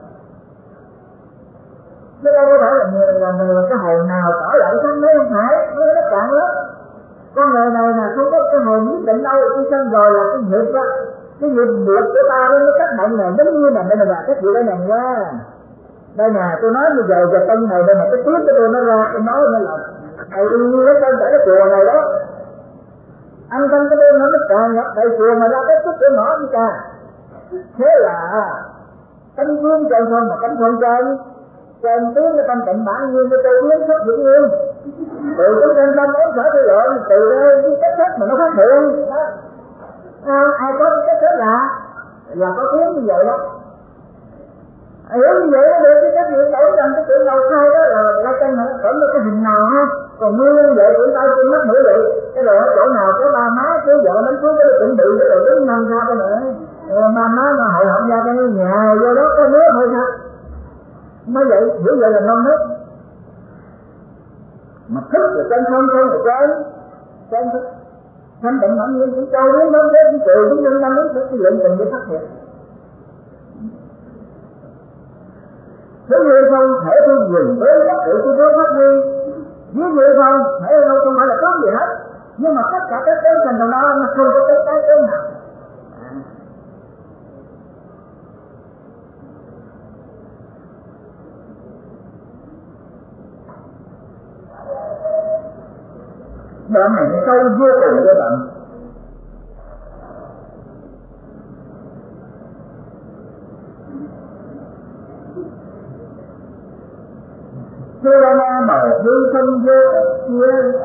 Chứ đâu có phải là cái hồn nào tỏ lại thân đấy, không phải, nó cạn lắm. Con người này là không có cái hồn nhất định đâu, khi sanh rồi là cái nghiệp đó, cái nghiệp nghiệp của ta nó cách mạnh này, giống như này đây là các vị đây nè nha. Đây nè, tôi nói như vậy giờ tân này đây mà cái tiếng của tôi nó ra, tôi nói nó là thầy như cái tân tại cái chùa này đó. Anh thân cái đêm nó càng nhập thầy chùa mà ra cái chút để mở đi cả. Thế là cánh vương trần không mà cánh không trên tiếng cái tâm tịnh bản nhiên cái tôi biến xuất vững nhiên. Từ cái chân tâm ổn sở thì lộn, từ cái cách thức mà nó phát hiện. Ai có cái cách thức là có tiếng như vậy đó. Hiểu như vậy đó được, cái chuyện đổi rằng cái chuyện đầu khai đó là chân nó tưởng được cái hình nào ha. Còn nguyên vậy tụi tao trên mắt mũi vậy. Cái rồi ở chỗ nào có ba má chứ vợ đánh phước cái chuẩn bị cái rồi đứng năm ra cái nữa. Ba má nó hội họp ra cái nhà vô đó có nước thôi sao. Nói vậy, hiểu vậy là non hết. Mà thức là chân không thôi là trên thức. Thanh tịnh mạnh nhiên cũng trâu đến đến cái trừ đến nhân năm đến cái lệnh tình để phát hiện. Thứ như không thể tôi dừng tới các sự của tôi phát huy. Với như không thể đâu không phải là có gì hết. Nhưng mà tất cả các cái thành đầu đó nó không có cái nào. Đoạn này sâu vô cùng cho bạn. Chưa ra mở hư không vô kia.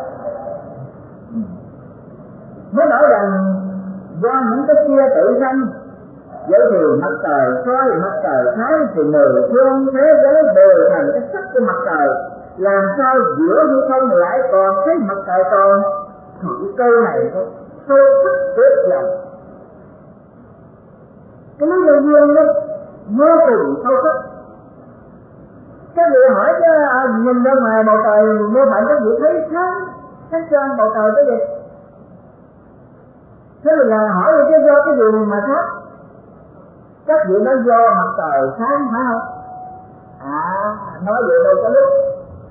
Mới nói rằng do những cái kia tự sanh, vậy thì mặt trời soi mặt trời sáng thì mười phương thế giới đều thành cái sắc của mặt trời. Làm sao giữa hư không lại còn thấy mặt trời còn? Thì câu này thôi, sâu sắc tuyệt vời. Cái lý do duyên đó vô cùng sâu sắc. Các vị hỏi chứ nhìn ra ngoài bầu trời mô phận các vị thấy sáng trăng bầu trời cái gì? Thế là hỏi chứ do cái gì mà khác? Các vị nói do mặt trời sáng phải không? Nói vậy đâu có lúc.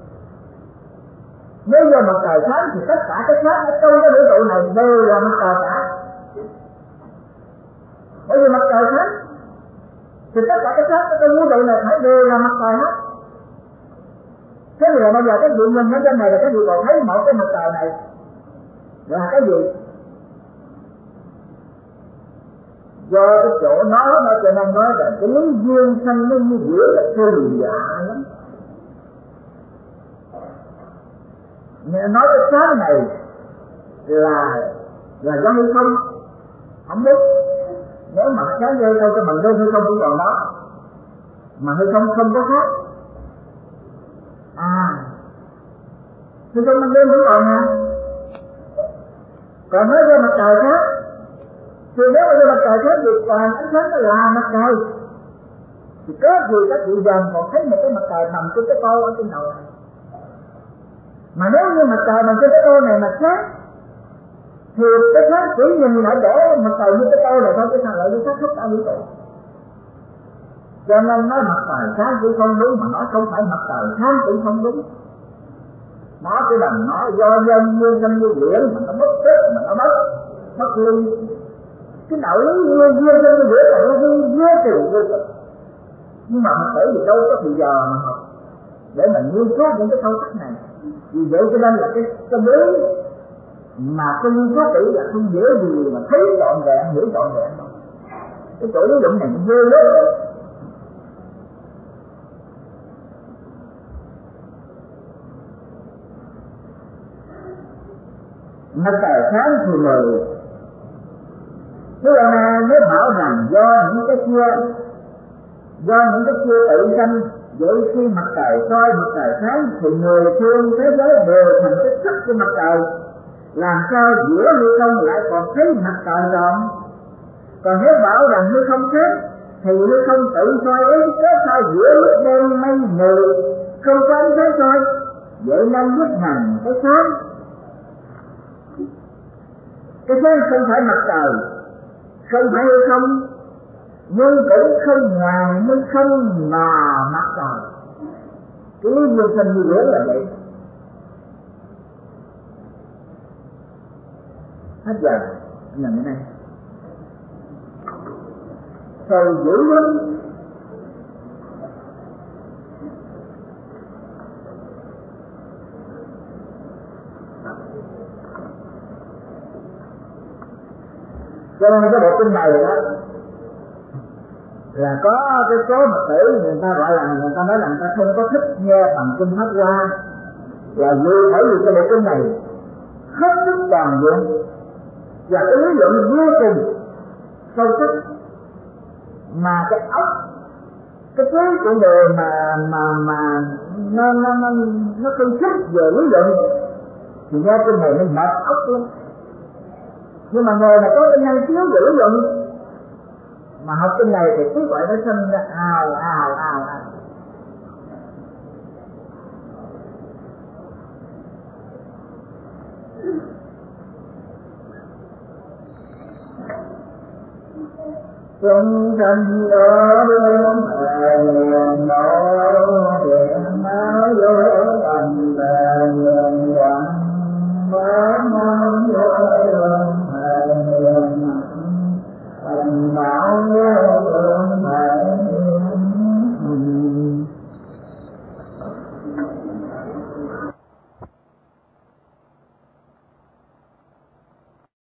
Nếu do mặt trời sáng thì tất cả các khác ở trong cái vũ trụ này đều là mặt trời cả. Bởi vì mặt trời sáng thì tất cả các khác ở trong vũ trụ này phải đều là mặt trời hết. Thế thì là bây giờ các vị nhìn ở trên này là các vị còn thấy một cái mặt trời này là cái gì? Do cái chỗ nó cho nên nói là cái lý duyên sanh nó như giữa là kỳ lạ lắm. Nói cái sáng này là do hư không, không biết. Nếu mà sáng dây đâu cho bằng đêm hư không cũng còn đó, mà hư không không có khác. Hư không ban đêm cũng còn nha. Còn nói về mặt trời khác, thì nếu mà về mặt trời khác thì toàn ánh sáng nó là mặt trời. Thì có gì các vị dần còn thấy một cái mặt trời nằm trên cái cô ở trên đầu này. Mà nếu như mặt trời nằm trên cái cô này mà khác, thì cái khác chỉ nhìn lại để mặt trời như cái cô này thôi, chứ sao lại như khác khúc cả vũ trụ. Cho nên nói mặt trời sáng cũng không đúng, mà nói không phải mặt trời sáng cũng không đúng. Nó cái đầm nó do nhân nguyên sinh như biển mà nó mất tích mà nó mất ly. Cái đạo lý nguyên sinh như biển là nó vô cùng vô cực. Nhưng mà bởi vì đâu có thời giờ mà học để mình nghiên cứu những cái sâu sắc này. Vì vậy cho nên là cái lý mà không nghiên cứu kỹ là không dễ gì mà thấy trọn vẹn, hiểu trọn vẹn đâu. Cái chỗ lý luận này vô lắm. Mặt trời sáng thì mười. Thế là nếu bảo rằng do những cái kia tự sanh, vậy khi mặt trời soi mặt trời sáng thì người phương thế giới đều thành cái sắc của mặt trời. Làm sao giữa hư không lại còn thấy mặt trời còn? Còn nếu bảo rằng hư không khác thì hư không tự soi ấy có sao giữa lúc đêm mây mù không có ánh sáng soi, vậy nên giúp hành cái sáng. Cái sáng không phải mặt trời, không phải hư không, nhưng cũng không ngoài nhưng không mà mặt trời. Cái lý vô sinh như thế là vậy. Hết giờ lần này sầu dữ lắm. Cho nên cái bộ kinh này đó là có cái số Phật tử người ta gọi là, người ta nói là người ta không có thích nghe bằng kinh Pháp Hoa, là vì bởi vì cái bộ kinh này hết sức toàn diện và cái lý luận vô cùng sâu sắc, mà cái óc cái trí của người mà nó không thích về lý luận thì nghe kinh này nó mệt óc lắm. Nhưng mà người mà có cái năng khiếu về lý luận mà học kinh này thì cứ gọi nó sinh ra ào. Chúng sanh ở bên ngoài nó